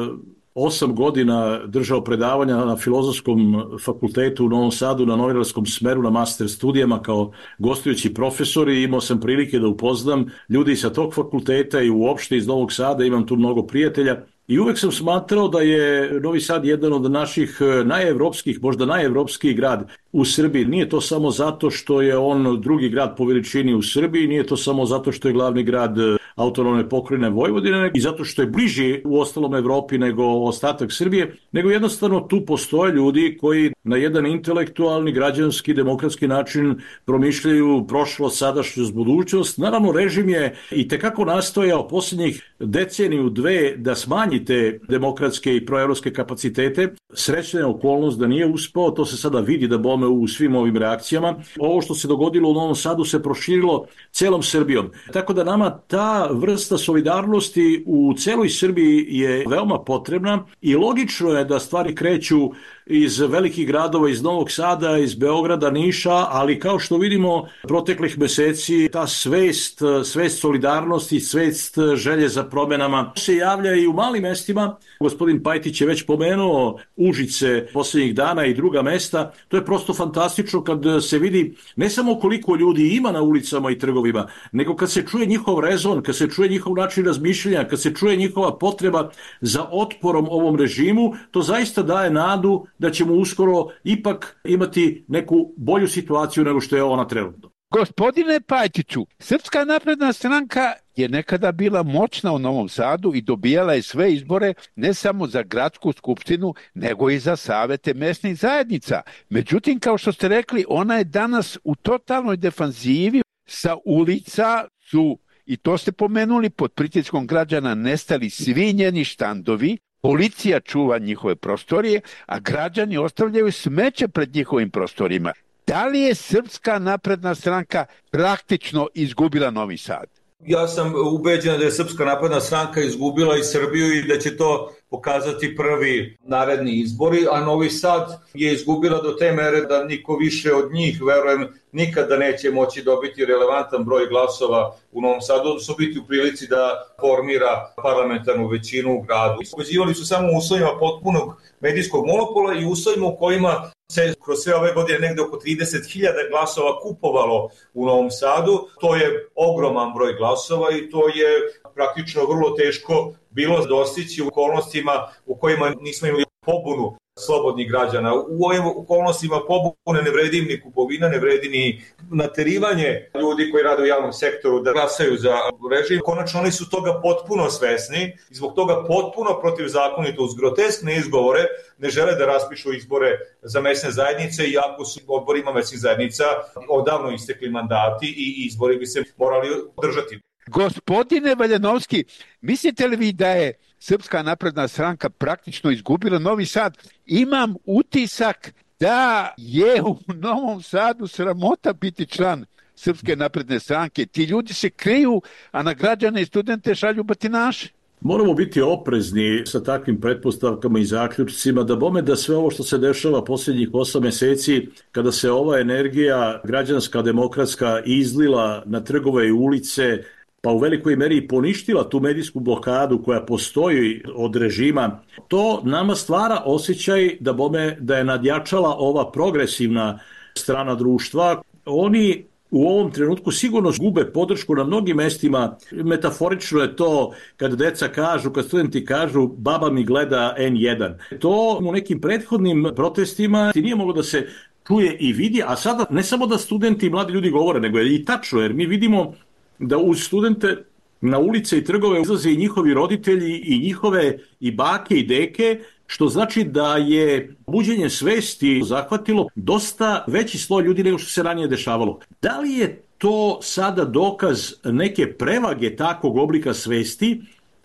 osam godina držao predavanja na Filozofskom fakultetu u Novom Sadu na novinarskom smeru na master studijama kao gostujući profesor i imao sam prilike da upoznam ljudi sa tog fakulteta i uopšte iz Novog Sada, imam tu mnogo prijatelja. I uvek sam smatrao da je Novi Sad jedan od naših najevropskih, možda najevropskiji grad u Srbiji. Nije to samo zato što je on drugi grad po veličini u Srbiji, nije to samo zato što je glavni grad autonomne pokrajine Vojvodine i zato što je bliži u ostalom Evropi nego ostatak Srbije, nego jednostavno tu postoje ljudi koji na jedan intelektualni, građanski, demokratski način promišljaju prošlost, sadašnjost, budućnost. Naravno, režim je i tekako nastojao posljednjih deceniju, dve da smanji te demokratske i proevropske kapacitete. Srećna je okolnost da nije uspeo, to se sada vidi da bome u svim ovim reakcijama. Ovo što se dogodilo u Novom Sadu se proširilo celom Srbijom. Tako da nama ta vrsta solidarnosti u celoj Srbiji je veoma potrebna i logično je da stvari kreću iz velikih gradova, iz Novog Sada, iz Beograda, Niša, ali kao što vidimo proteklih meseci ta svest, svest solidarnosti, svest želje za promenama se javlja i u malim mestima. Gospodin Pajtić je već pomenuo Užice posljednjih dana i druga mesta. To je prosto fantastično kad se vidi ne samo koliko ljudi ima na ulicama i trgovima, nego kad se čuje njihov rezon, kad se čuje njihov način razmišljanja, kad se čuje njihova potreba za otporom ovom režimu, to zaista daje nadu da ćemo uskoro ipak imati neku bolju situaciju nego što je ona trenutno. Gospodine Pajtiću, Srpska napredna stranka je nekada bila moćna u Novom Sadu i dobijala je sve izbore ne samo za gradsku skupštinu, nego i za savete mesnih zajednica. Međutim, kao što ste rekli, ona je danas u totalnoj defanzivi. Sa ulica su, i to ste pomenuli, pod pritiskom građana nestali svi njeni štandovi, policija čuva njihove prostorije, a građani ostavljaju smeće pred njihovim prostorima. Da li je Srpska napredna stranka praktično izgubila Novi Sad? Ja sam ubeđen da je Srpska napredna stranka izgubila i Srbiju i da će to pokazati prvi naredni izbori, a Novi Sad je izgubila do te mere da niko više od njih, verujem, nikada neće moći dobiti relevantan broj glasova u Novom Sadu, odnosno biti u prilici da formira parlamentarnu većinu u gradu. Povezivali su samo uslovima potpunog medijskog monopola i uslovima u kojima se kroz sve ove godine negde oko trideset hiljada glasova kupovalo u Novom Sadu. To je ogroman broj glasova i to je praktično vrlo teško bilo dostići u okolnostima u kojima nismo imali pobunu slobodnih građana. U ovim okolnostima pobune ne vredi ni kupovina, ne vredi ni naterivanje ljudi koji rade u javnom sektoru da glasaju za režim. Konačno oni su toga potpuno svesni i zbog toga potpuno protivzakonito uz groteskne izgovore ne žele da raspišu izbore za mesne zajednice, iako su odborima mesnih zajednica odavno istekli mandati i izbori bi se morali održati. Gospodine Valjanovski, mislite li vi da je Srpska napredna stranka praktično izgubila Novi Sad? Imam utisak da je u Novom Sadu sramota biti član Srpske napredne stranke. Ti ljudi se kriju, a na građane i studente šalju batinaše. Moramo biti oprezni sa takvim pretpostavkama i zaključcima, da bome da sve ovo što se dešava posljednjih osam meseci, kada se ova energija građanska, demokratska izlila na trgove i ulice, pa u velikoj meri poništila tu medijsku blokadu koja postoji od režima, to nama stvara osjećaj da bome da je nadjačala ova progresivna strana društva. Oni u ovom trenutku sigurno gube podršku na mnogim mestima. Metaforično je to kad deca kažu, kad studenti kažu baba mi gleda en jedan. To u nekim prethodnim protestima nije moglo da se čuje i vidi, a sada ne samo da studenti i mladi ljudi govore, nego je i tačno, jer mi vidimo da uz studente na ulice i trgove izlaze i njihovi roditelji i njihove i bake i deke, što znači da je buđenje svesti zahvatilo dosta veći sloj ljudi nego što se ranije dešavalo. Da li je to sada dokaz neke prevage takvog oblika svesti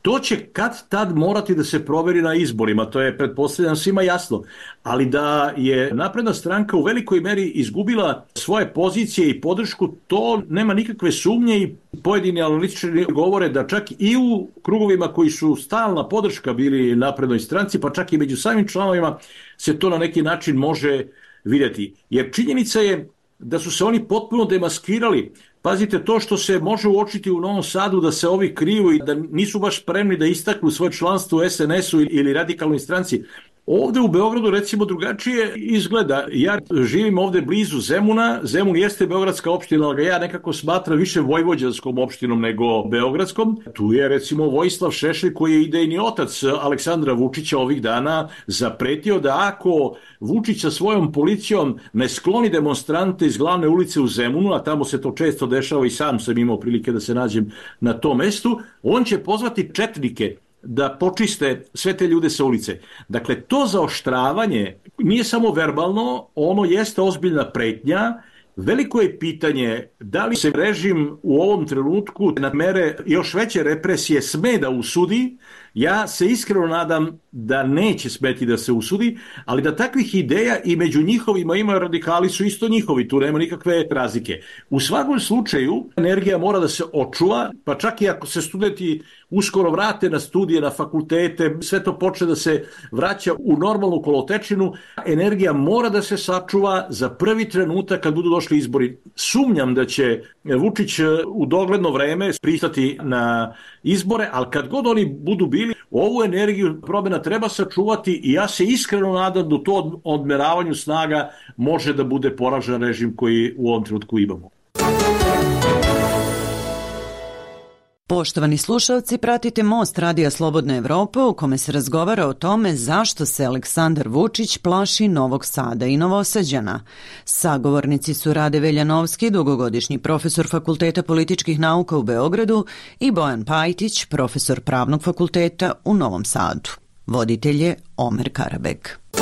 To će kad tad morati da se proveri na izborima, to je pretpostavljam svima jasno, ali da je Napredna stranka u velikoj meri izgubila svoje pozicije i podršku, to nema nikakve sumnje i pojedini analitičari govore da čak i u krugovima koji su stalna podrška bili Naprednoj stranci, pa čak i među samim članovima se to na neki način može vidjeti. Jer činjenica je da su se oni potpuno demaskirali. Pazite, to što se može uočiti u Novom Sadu da se ovi kriju i da nisu baš spremni da istaknu svoje članstvo u es en esu ili radikalnoj stranci. Ovde u Beogradu recimo drugačije izgleda. Ja živim ovde blizu Zemuna. Zemun jeste beogradska opština, ali ga ja nekako smatram više vojvođanskom opštinom nego beogradskom. Tu je recimo Vojislav Šešelj koji je idejni otac Aleksandra Vučića ovih dana zapretio da ako Vučić sa svojom policijom ne skloni demonstrante iz glavne ulice u Zemunu, a tamo se to često dešava i sam sam imao prilike da se nađem na tom mestu, on će pozvati četnike da počiste sve te ljude sa ulice. Dakle, to zaoštravanje nije samo verbalno, ono jeste ozbiljna pretnja. Veliko je pitanje da li se režim u ovom trenutku na mere još veće represije sme da usudi. Ja se iskreno nadam da neće smeti da se usudi, ali da takvih ideja i među njihovima ima radikali su isto njihovi, tu nema nikakve razlike. U svakom slučaju energija mora da se očuva, pa čak i ako se studenti uskoro vrate na studije, na fakultete, sve to počne da se vraća u normalnu kolotečinu, energija mora da se sačuva za prvi trenutak kad budu došli izbori. Sumnjam da će Vučić u dogledno vreme pristati na izbore, ali kad god oni budu bili, ovu energiju promjena treba sačuvati i ja se iskreno nadam da to odmeravanju snaga može da bude poražen režim koji u ovom trenutku imamo. Poštovani slušalci, pratite Most Radija Slobodne Evrope u kome se razgovara o tome zašto se Aleksandar Vučić plaši Novog Sada i Novosađana. Sagovornici su Rade Veljanovski, dugogodišnji profesor Fakulteta političkih nauka u Beogradu, i Bojan Pajtić, profesor Pravnog fakulteta u Novom Sadu. Voditelj je Omer Karabeg.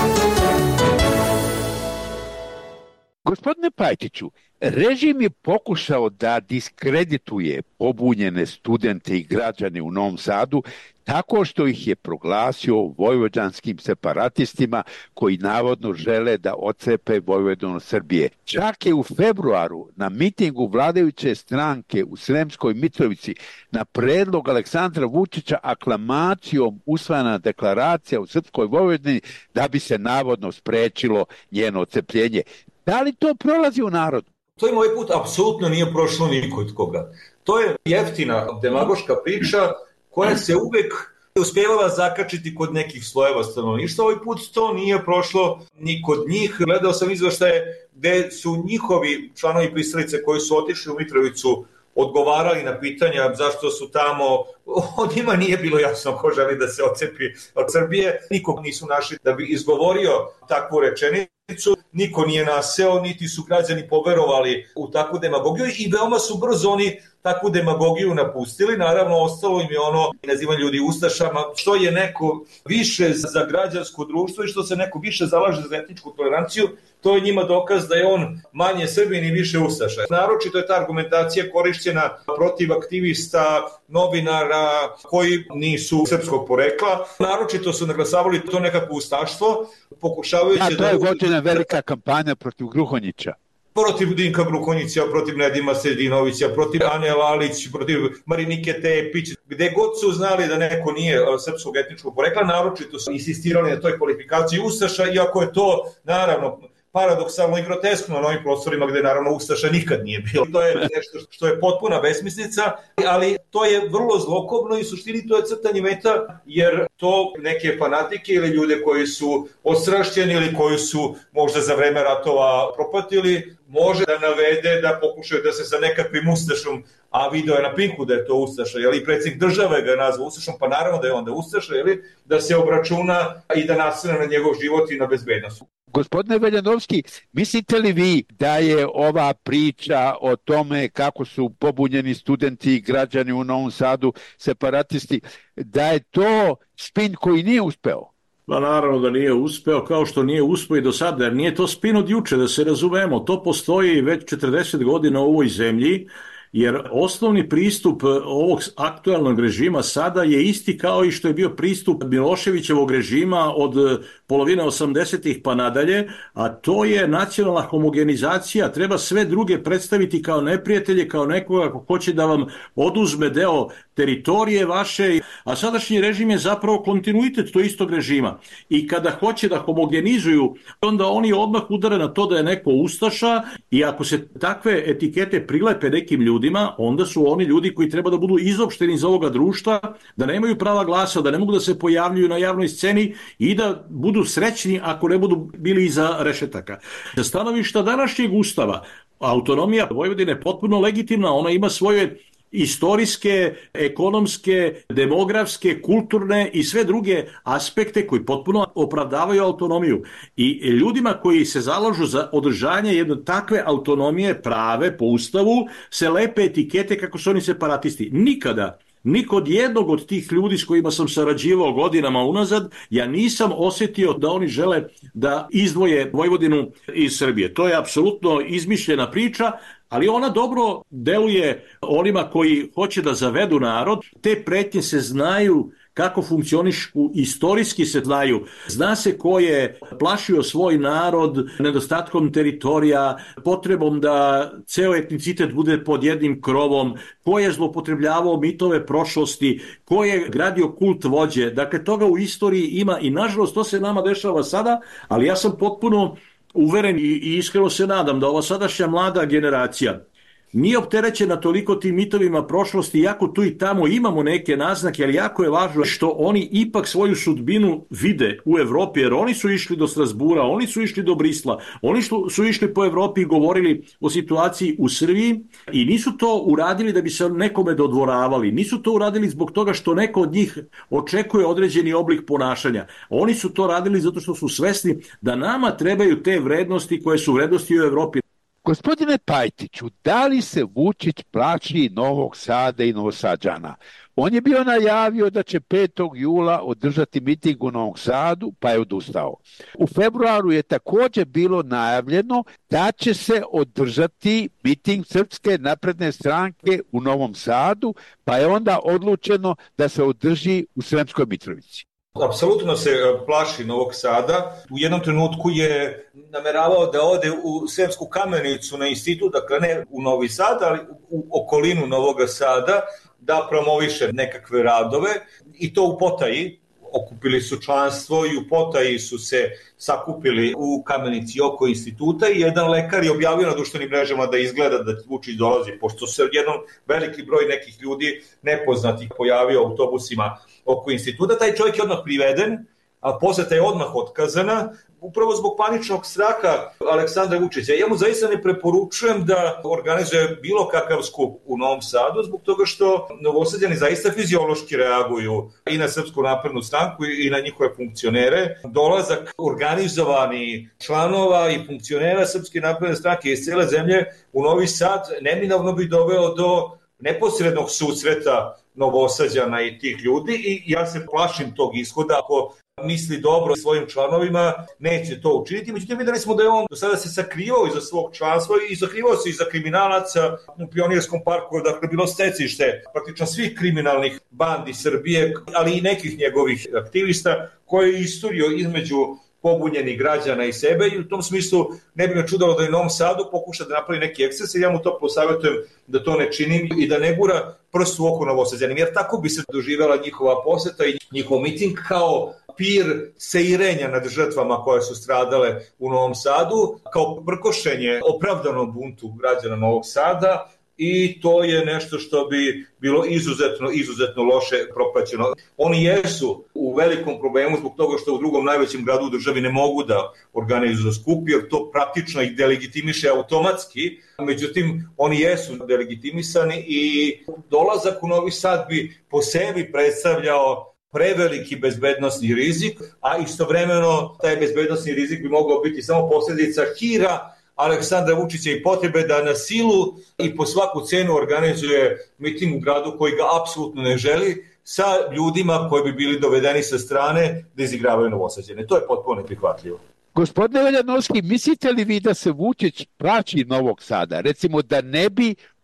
Gospodine Pajtiću, režim je pokušao da diskredituje pobunjene studente i građane u Novom Sadu tako što ih je proglasio vojvođanskim separatistima koji navodno žele da otcepe Vojvodinu od Srbije. Čak je u februaru na mitingu vladajuće stranke u Sremskoj Mitrovici na predlog Aleksandra Vučića aklamacijom usvojena deklaracija u Srpskoj Vojvodini da bi se navodno sprečilo njeno otcepljenje. Da li to prolazi u narodu? To im ovaj put apsolutno nije prošlo nikod koga. To je jeftina demagoška priča koja se uvek uspjevala zakačiti kod nekih slojeva stanovništva. Ovaj put to nije prošlo ni kod njih. Gledao sam izveštaje gde su njihovi članovi pristalice koji su otišli u Mitrovicu odgovarali na pitanja zašto su tamo, od njima nije bilo jasno ko želi da se otcepi od Srbije, nikog nisu našli da bi izgovorio takvu rečenicu, niko nije naseo, niti su građani poverovali u takvu demagogiju i veoma su brzo oni takvu demagogiju napustili. Naravno, ostalo im je ono nazivanje ljudi ustašama, što je neko više za građansko društvo i što se neko više zalaže za etničku toleranciju, to je njima dokaz da je on manje Srbin i više ustaša. Naročito je ta argumentacija korišćena protiv aktivista, novinara koji nisu srpskog porekla. Naročito su naglasavali to nekako ustaštvo, pokušavajući da... Da, to je vođena velika kampanja protiv Gruhonjića. Protiv Dinka Gruhonjića, protiv Nedima Sedinovića, protiv Ane Lalić, protiv Marinike Tepić. Gde god su znali da neko nije srpskog etničkog porekla, naročito su insistirali na toj kvalifikaciji ustaša, iako je to, naravno, paradoksalno i groteskno na ovim prostorima gde naravno ustaša nikad nije bilo. To je nešto što je potpuna besmislica, ali to je vrlo zlokobno i u suštini to je crtanje meta, jer to neke fanatike ili ljude koji su odstrašćeni ili koji su možda za vreme ratova propatili, može da navede da pokušaju da se sa nekakvim ustašom, a video je na Pinku da je to ustaša, jeli, predsjednik države ga je nazvao ustašom, pa naravno da je onda ustaša, jeli, da se obračuna i da nasrne na njegov život i na bezbednost. Gospodine Veljanovski, mislite li vi da je ova priča o tome kako su pobunjeni studenti i građani u Novom Sadu separatisti, da je to spin koji nije uspeo? Pa naravno da nije uspeo, kao što nije uspeo i do sada, jer nije to spin od juče, da se razumemo. To postoji već četrdeset godina u ovoj zemlji jer osnovni pristup ovog aktualnog režima sada je isti kao i što je bio pristup Miloševićevog režima od polovine osamdesetih pa nadalje, a to je nacionalna homogenizacija. Treba sve druge predstaviti kao neprijatelje, kao nekoga ko hoće da vam oduzme deo teritorije vaše, a sadašnji režim je zapravo kontinuitet tog istog režima. I kada hoće da homogenizuju, onda oni odmah udare na to da je neko ustaša, i ako se takve etikete prilepe nekim ljudima, onda su oni ljudi koji treba da budu izopšteni iz ovoga društva, da nemaju prava glasa, da ne mogu da se pojavljuju na javnoj sceni i da budu srećni ako ne budu bili iza rešetaka. Sa stanovišta današnjeg ustava, autonomija Vojvodine je potpuno legitimna, ona ima svoje istorijske, ekonomske, demografske, kulturne i sve druge aspekte koji potpuno opravdavaju autonomiju. I ljudima koji se zalažu za održanje jedne takve autonomije prave po ustavu se lepe etikete kako su oni separatisti. Nikada ni kod jednog od tih ljudi s kojima sam sarađivao godinama unazad, ja nisam osjetio da oni žele da izdvoje Vojvodinu iz Srbije. To je apsolutno izmišljena priča, ali ona dobro deluje onima koji hoće da zavedu narod. Te pretnje se znaju kako funkcionišu, istorijski se znaju. Zna se ko je plašio svoj narod nedostatkom teritorija, potrebom da ceo etnicitet bude pod jednim krovom, ko je zlopotrebljavao mitove prošlosti, ko je gradio kult vođe. Dakle, toga u istoriji ima i nažalost to se nama dešava sada, ali ja sam potpuno uveren i iskreno se nadam da ova sadašnja mlada generacija nije opterećena toliko tim mitovima prošlosti, iako tu i tamo imamo neke naznake, ali jako je važno što oni ipak svoju sudbinu vide u Evropi, jer oni su išli do Strasbura, oni su išli do Brisla, oni su išli po Evropi i govorili o situaciji u Srbiji i nisu to uradili da bi se nekome dodvoravali, nisu to uradili zbog toga što neko od njih očekuje određeni oblik ponašanja. Oni su to radili zato što su svesni da nama trebaju te vrednosti koje su vrednosti u Evropi. Gospodine Pajtiću, da li se Vučić plaši Novog Sada i Novosađana? On je bio najavio da će petog jula održati miting u Novom Sadu, pa je odustao. U februaru je također bilo najavljeno da će se održati miting Srpske napredne stranke u Novom Sadu, pa je onda odlučeno da se održi u Sremskoj Mitrovici. Apsolutno se plaši Novog Sada. U jednom trenutku je nameravao da ode u Sremsku Kamenicu na institut, dakle ne u Novi Sad, ali u okolinu Novog Sada, da promoviše nekakve radove i to u potaji. Okupili su članstvo i u potaji su se sakupili u Kamenici oko instituta i jedan lekar je objavio na društvenim mrežama da izgleda da Vučić dolazi, pošto se jednom veliki broj nekih ljudi nepoznatih pojavio u autobusima oko instituta. Taj čovjek je odmah priveden, a poseta je odmah otkazana, upravo zbog paničnog straha Aleksandra Vučića. Ja mu zaista ne preporučujem da organizuje bilo kakav skup u Novom Sadu, zbog toga što Novosađani zaista fiziološki reaguju i na Srpsku naprednu stranku i na njihove funkcionere. Dolazak organizovani članova i funkcionera Srpske napredne stranke iz cele zemlje u Novi Sad neminovno bi doveo do neposrednog susreta Novosađana i tih ljudi i ja se plašim tog ishoda. Ako misli dobro svojim članovima, neće to učiniti. Međutim, videli smo da je on do sada se sakrivao iza svog članstva i sakrivao se iza kriminalaca u Pionirskom parku, dakle bilo stecište praktično svih kriminalnih bandi Srbije, ali i nekih njegovih aktivista koje je isturio između pobunjenih građana i sebe i u tom smislu ne bi me čudalo da i u Novom Sadu pokuša da napravi neki eksces i ja mu to posavjetujem da to ne činim i da ne gura prst u oko Novosađanima, jer tako bi se doživjela njihova poseta i njihov miting kao pir seirenja nad žrtvama koje su stradale u Novom Sadu, kao prkošenje opravdanom buntu građana Novog Sada i to je nešto što bi bilo izuzetno, izuzetno loše propraćeno. Oni jesu u velikom problemu zbog toga što u drugom najvećem gradu u državi ne mogu da organizuju skup, jer to praktično ih delegitimiše automatski. Međutim, oni jesu delegitimisani i dolazak u Novi Sad bi po sebi predstavljao preveliki bezbednosni rizik, a istovremeno taj bezbednosni rizik bi mogao biti samo posljedica hira Aleksandra Vučića i potrebe da na silu i po svaku cenu organizuje miting u gradu koji ga apsolutno ne želi, sa ljudima koji bi bili dovedeni sa strane da izigravaju Novosađane. To je potpuno neprihvatljivo. Gospodine Veljanovski, mislite li vi da se Vučić plaši Novog Sada? Recimo da ne bi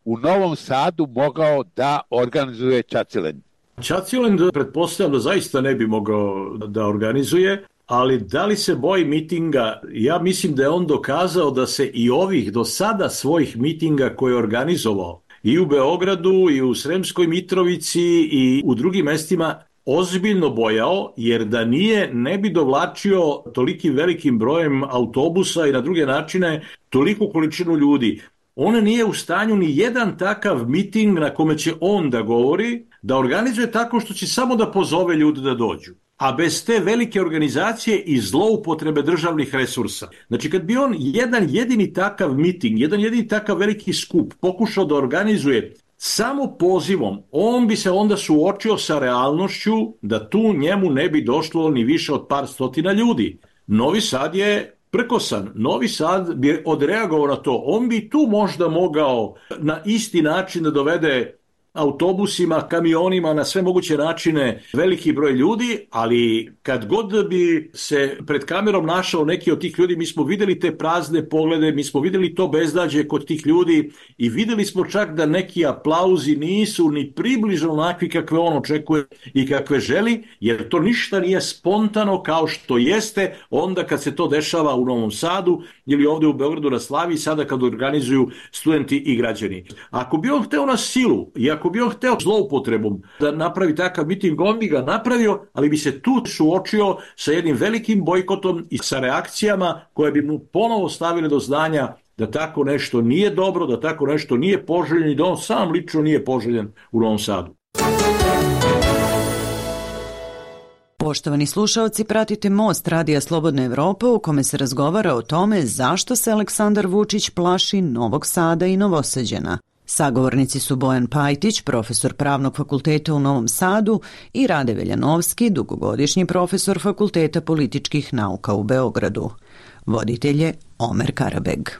u Novom Sadu mogao da organizuje Ćaćilen? Ćaćilen, pretpostavljam da zaista ne bi mogao da organizuje, ali da li se boji mitinga? Ja mislim da je on dokazao da se i ovih do sada svojih mitinga koje je organizovao i u Beogradu i u Sremskoj Mitrovici i u drugim mestima ozbiljno bojao, jer da nije ne bi dovlačio tolikim velikim brojem autobusa i na druge načine toliku količinu ljudi. On nije u stanju ni jedan takav miting na kome će on da govori, da organizuje tako što će samo da pozove ljude da dođu. A bez te velike organizacije i zloupotrebe državnih resursa. Znači, kad bi on jedan jedini takav miting, jedan jedini takav veliki skup pokušao da organizuje samo pozivom, on bi se onda suočio sa realnošću da tu njemu ne bi došlo ni više od par stotina ljudi. Novi Sad je prkosan. Novi Sad bi odreagovao na to. On bi tu možda mogao na isti način da dovede autobusima, kamionima, na sve moguće načine veliki broj ljudi, ali kad god bi se pred kamerom našao neki od tih ljudi, mi smo videli te prazne poglede, mi smo videli to bezdađe kod tih ljudi i videli smo čak da neki aplauzi nisu ni približno onakvi kakve on očekuje i kakve želi, jer to ništa nije spontano kao što jeste onda kad se to dešava u Novom Sadu ili ovde u Beogradu na Slavi, sada kad organizuju studenti i građani. Ako bi on hteo na silu i ako bi on hteo zloupotrebom da napravi takav miting, on bi ga napravio, ali bi se tu suočio sa jednim velikim bojkotom i sa reakcijama koje bi mu ponovo stavile do znanja da tako nešto nije dobro, da tako nešto nije poželjen i da on sam lično nije poželjen u Novom Sadu. Poštovani slušaoci, pratite Most Radija Slobodne Evrope u kome se razgovara o tome zašto se Aleksandar Vučić plaši Novog Sada i Novosađana. Sagovornici su Bojan Pajtić, profesor Pravnog fakulteta u Novom Sadu, i Rade Veljanovski, dugogodišnji profesor Fakulteta političkih nauka u Beogradu. Voditelj je Omer Karabeg.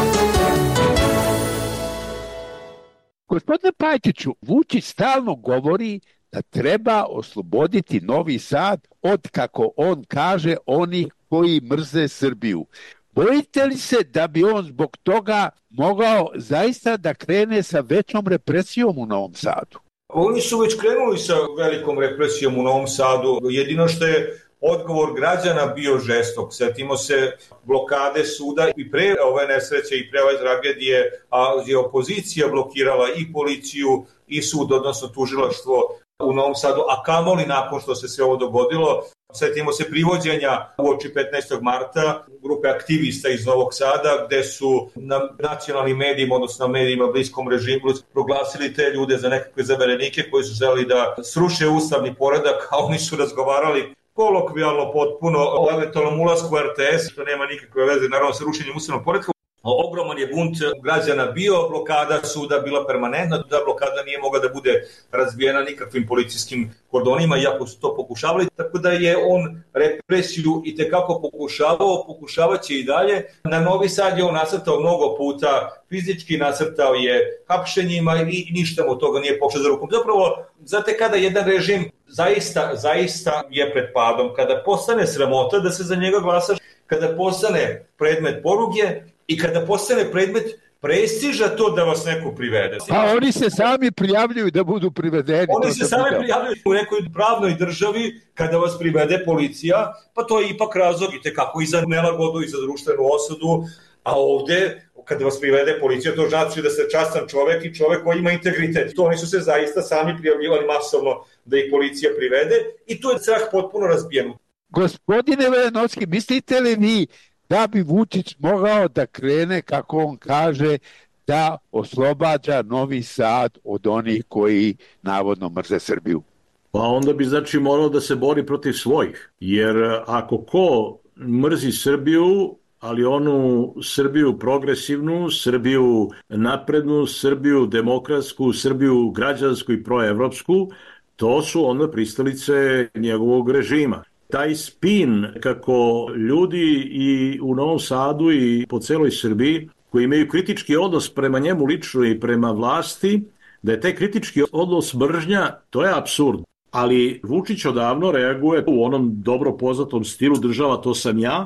Gospodine Pajtiću, Vučić stalno govori da treba osloboditi Novi Sad od, kako on kaže, onih koji mrze Srbiju. Bojite li se da bi on zbog toga mogao zaista da krene sa većom represijom u Novom Sadu? Oni su već krenuli sa velikom represijom u Novom Sadu. Jedino što je odgovor građana bio žestok. Sjetimo se blokade suda i pre ove nesreće i pre ove tragedije, a je opozicija blokirala i policiju i sud, odnosno tužilaštvo u Novom Sadu, a kamoli nakon što se sve ovo dogodilo. Sjetimo se privođenja uoči petnaestog marta grupe aktivista iz Novog Sada, gde su na nacionalnim medijima, odnosno na medijima bliskom režimu, proglasili te ljude za nekakve zaverenike koji su želi da sruše ustavni poredak, a oni su razgovarali kolokvijalno potpuno o eventualnom ulasku u R T S, što nema nikakve veze naravno sa rušenjem ustavnog poredka. Ogroman je bunt građana bio, blokada suda bila permanentna, da blokada nije mogla da bude razbijena nikakvim policijskim kordonima, iako su to pokušavali, tako da je on represiju i tekako pokušavao, pokušavaće i dalje. Na Novi Sad je on nasrtao mnogo puta, fizički nasrtao je hapšenjima i ništa mu toga nije pošao za rukom. Zapravo, znate kada jedan režim zaista, zaista je pred padom, kada postane sramota da se za njega glasaš, kada postane predmet poruge, i kada postane predmet prestiža to da vas neko privede. Pa oni se sami prijavljuju da budu privedeni. Oni se sami prijavljuju u nekoj pravnoj državi kada vas privede policija, pa to je ipak razlog i tekako i za nelagodu i za društvenu osudu, a ovde kada vas privede policija, to znači da ste častan čovek i čovek koji ima integritet. To oni su se zaista sami prijavljivali masovno da ih policija privede i tu je strah potpuno razbijen. Gospodine Veljanovski, mislite li vi da bi Vučić mogao da krene, kako on kaže, da oslobađa Novi Sad od onih koji navodno mrze Srbiju? Pa onda bi znači morao da se bori protiv svojih, jer ako ko mrzi Srbiju, ali onu Srbiju progresivnu, Srbiju naprednu, Srbiju demokratsku, Srbiju građansku i proevropsku, to su onda pristalice njegovog režima. Taj spin kako ljudi i u Novom Sadu i po celoj Srbiji koji imaju kritički odnos prema njemu lično i prema vlasti, da je taj kritički odnos mržnja, to je apsurd. Ali Vučić odavno reaguje u onom dobro poznatom stilu država to sam ja,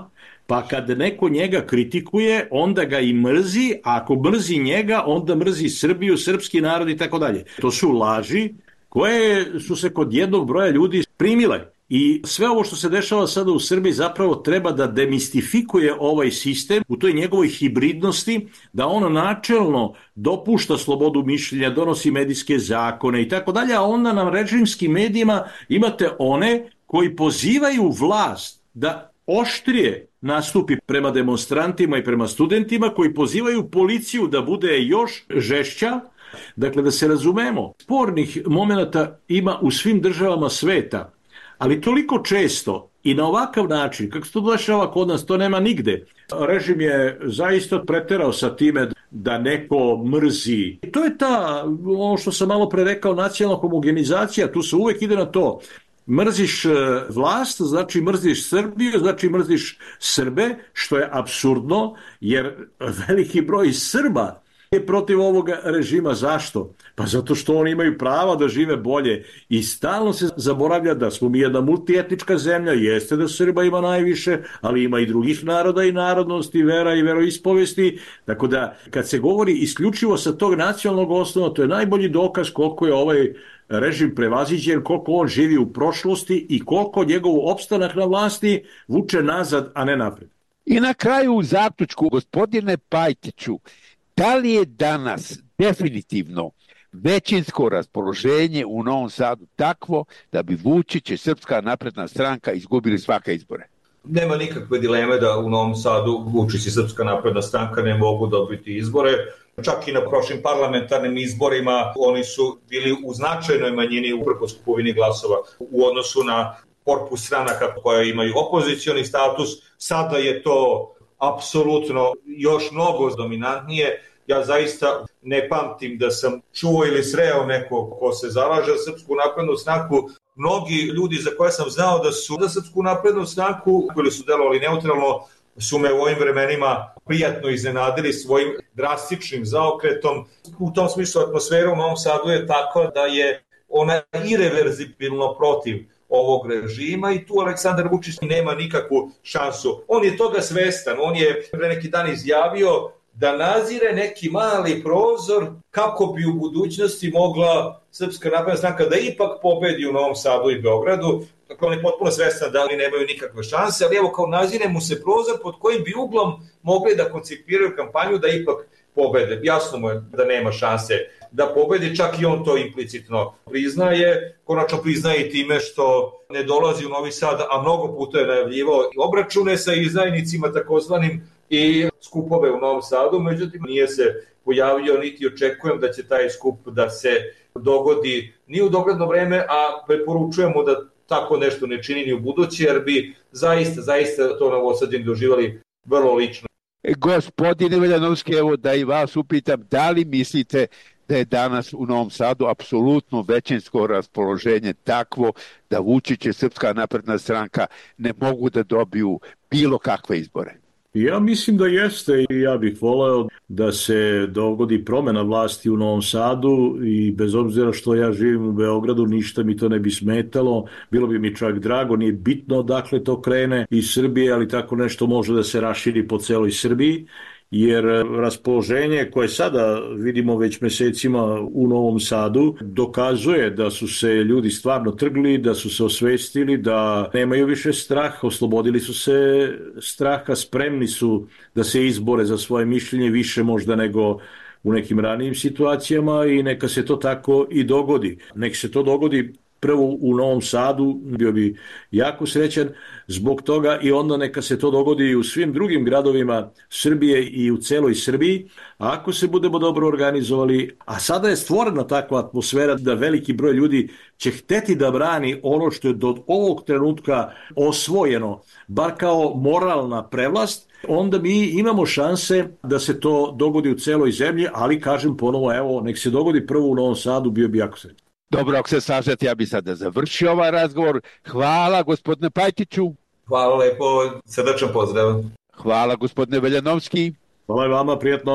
Pa kad neko njega kritikuje, onda ga i mrzi, a ako mrzi njega, onda mrzi Srbiju, srpski narod i tako dalje. To su laži koje su se kod jednog broja ljudi primile. I sve ovo što se dešava sada u Srbiji zapravo treba da demistifikuje ovaj sistem u toj njegovoj hibridnosti, da on načelno dopušta slobodu mišljenja, donosi medijske zakone i tako dalje, a onda na režimskim medijima imate one koji pozivaju vlast da oštrije nastupi prema demonstrantima i prema studentima, koji pozivaju policiju da bude još žešća. Dakle, da se razumemo, spornih momenata ima u svim državama sveta, ali toliko često i na ovakav način, kako se to dešava kod nas, to nema nigde. Režim je zaista preterao sa time da neko mrzi. To je ta, ono što sam malo pre rekao, nacionalna homogenizacija, tu se uvek ide na to. Mrziš vlast, znači mrziš Srbiju, znači mrziš Srbe, što je apsurdno, jer veliki broj Srba je protiv ovoga režima. Zašto? Pa zato što oni imaju prava da žive bolje i stalno se zaboravlja da smo mi jedna multietnička zemlja, jeste da Srba ima najviše, ali ima i drugih naroda i narodnosti, vera i veroispovesti, tako da kad se govori isključivo sa tog nacionalnog osnova, to je najbolji dokaz koliko je ovaj režim prevaziđen, koliko on živi u prošlosti i koliko njegov opstanak na vlasti vuče nazad, a ne napred. I na kraju u zaključku, gospodine Pajtiću, da li je danas definitivno većinsko raspoloženje u Novom Sadu takvo da bi Vučić i Srpska napredna stranka izgubili svake izbore? Nema nikakve dileme da u Novom Sadu Vučić i Srpska napredna stranka ne mogu dobiti izbore. Čak i na prošlim parlamentarnim izborima oni su bili u značajnoj manjini uprkos kupovini glasova u odnosu na korpus stranaka koje imaju opozicioni status. Sada je to apsolutno još mnogo dominantnije. Ja zaista ne pamtim da sam čuo ili sreo nekog ko se zalaže za Srpsku naprednu stranku. Mnogi ljudi za koje sam znao da su za Srpsku naprednu stranku ili su delovali neutralno su me u ovim vremenima prijatno iznenadili svojim drastičnim zaokretom. U tom smislu atmosfera u Novom Sadu je takva da je ona ireverzibilno protiv ovog režima i tu Aleksandar Vučić nema nikakvu šansu. On je toga svestan, on je pre neki dan izjavio da nazire neki mali prozor kako bi u budućnosti mogla Srpska napredna stranka da ipak pobedi u Novom Sadu i Beogradu. Dakle, on je potpuno svestan da oni nemaju nikakve šanse, ali evo kao nazire mu se prozor pod kojim bi uglom mogli da koncipiraju kampanju da ipak pobede. Jasno mu je da nema šanse da pobedi, čak i on to implicitno priznaje. Konačno priznaje i time što ne dolazi u Novi Sad, a mnogo puta je najavljivao i obračune sa izdajnicima takozvanim i skupove u Novom Sadu, međutim nije se pojavio niti očekujem da će taj skup da se dogodi ni u dogledno vreme, a preporučujemo da tako nešto ne čini ni u budući, jer bi zaista, zaista to Novosađani doživali vrlo lično. Gospodine Veljanovski, evo da i vas upitam, da li mislite da je danas u Novom Sadu apsolutno većinsko raspoloženje takvo da Vučić i Srpska napredna stranka ne mogu da dobiju bilo kakve izbore? Ja mislim da jeste i ja bih voleo da se dogodi promena vlasti u Novom Sadu i bez obzira što ja živim u Beogradu, ništa mi to ne bi smetalo, bilo bi mi čak drago, nije bitno odakle to krene iz Srbije, ali tako nešto može da se raširi po celoj Srbiji, jer raspoloženje koje sada vidimo već mesecima u Novom Sadu dokazuje da su se ljudi stvarno trgli, da su se osvestili, da nemaju više strah, oslobodili su se straha, spremni su da se izbore za svoje mišljenje više možda nego u nekim ranijim situacijama i neka se to tako i dogodi. Nek se to dogodi prvo u Novom Sadu, bio bi jako srećan zbog toga i onda neka se to dogodi i u svim drugim gradovima Srbije i u celoj Srbiji. A ako se budemo dobro organizovali, a sada je stvorena takva atmosfera da veliki broj ljudi će hteti da brani ono što je do ovog trenutka osvojeno, bar kao moralna prevlast, onda mi imamo šanse da se to dogodi u celoj zemlji, ali kažem ponovo, evo, nek se dogodi prvo u Novom Sadu, bio bi jako srećan. Dobro, ako se slažete, ja bih sada završio ovaj razgovor. Hvala, gospodine Pajtiću. Hvala lepo, srdačan pozdrav. Hvala, gospodine Veljanovski. Hvala i vama, prijatno.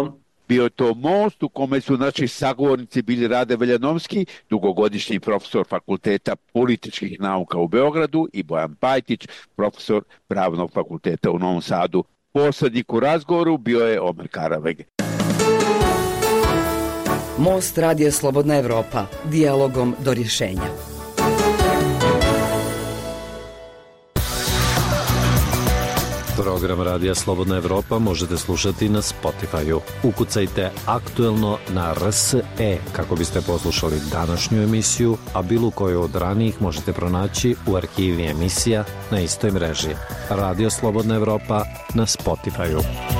Bio to most u kome su naši sagovornici bili Rade Veljanovski, dugogodišnji profesor Fakulteta političkih nauka u Beogradu, i Bojan Pajtić, profesor Pravnog fakulteta u Novom Sadu. Poslednik u razgovoru bio je Omer Karaveg. Most Radija Slobodna Evropa. Dijalogom do rješenja. Program Radija Slobodna Evropa možete slušati na Spotify-u. Ukucajte aktuelno na R S E kako biste poslušali današnju emisiju, a bilo koju od ranijih možete pronaći u arhivi emisija na istoj mreži. Radio Slobodna Evropa na Spotify-u.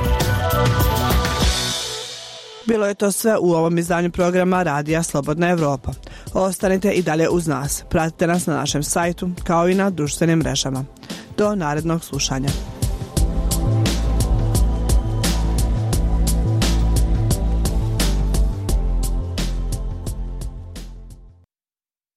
Bilo je to sve u ovom izdanju programa Radija Slobodna Evropa. Ostanite i dalje uz nas. Pratite nas na našem sajtu kao i na društvenim mrežama. Do narednog slušanja.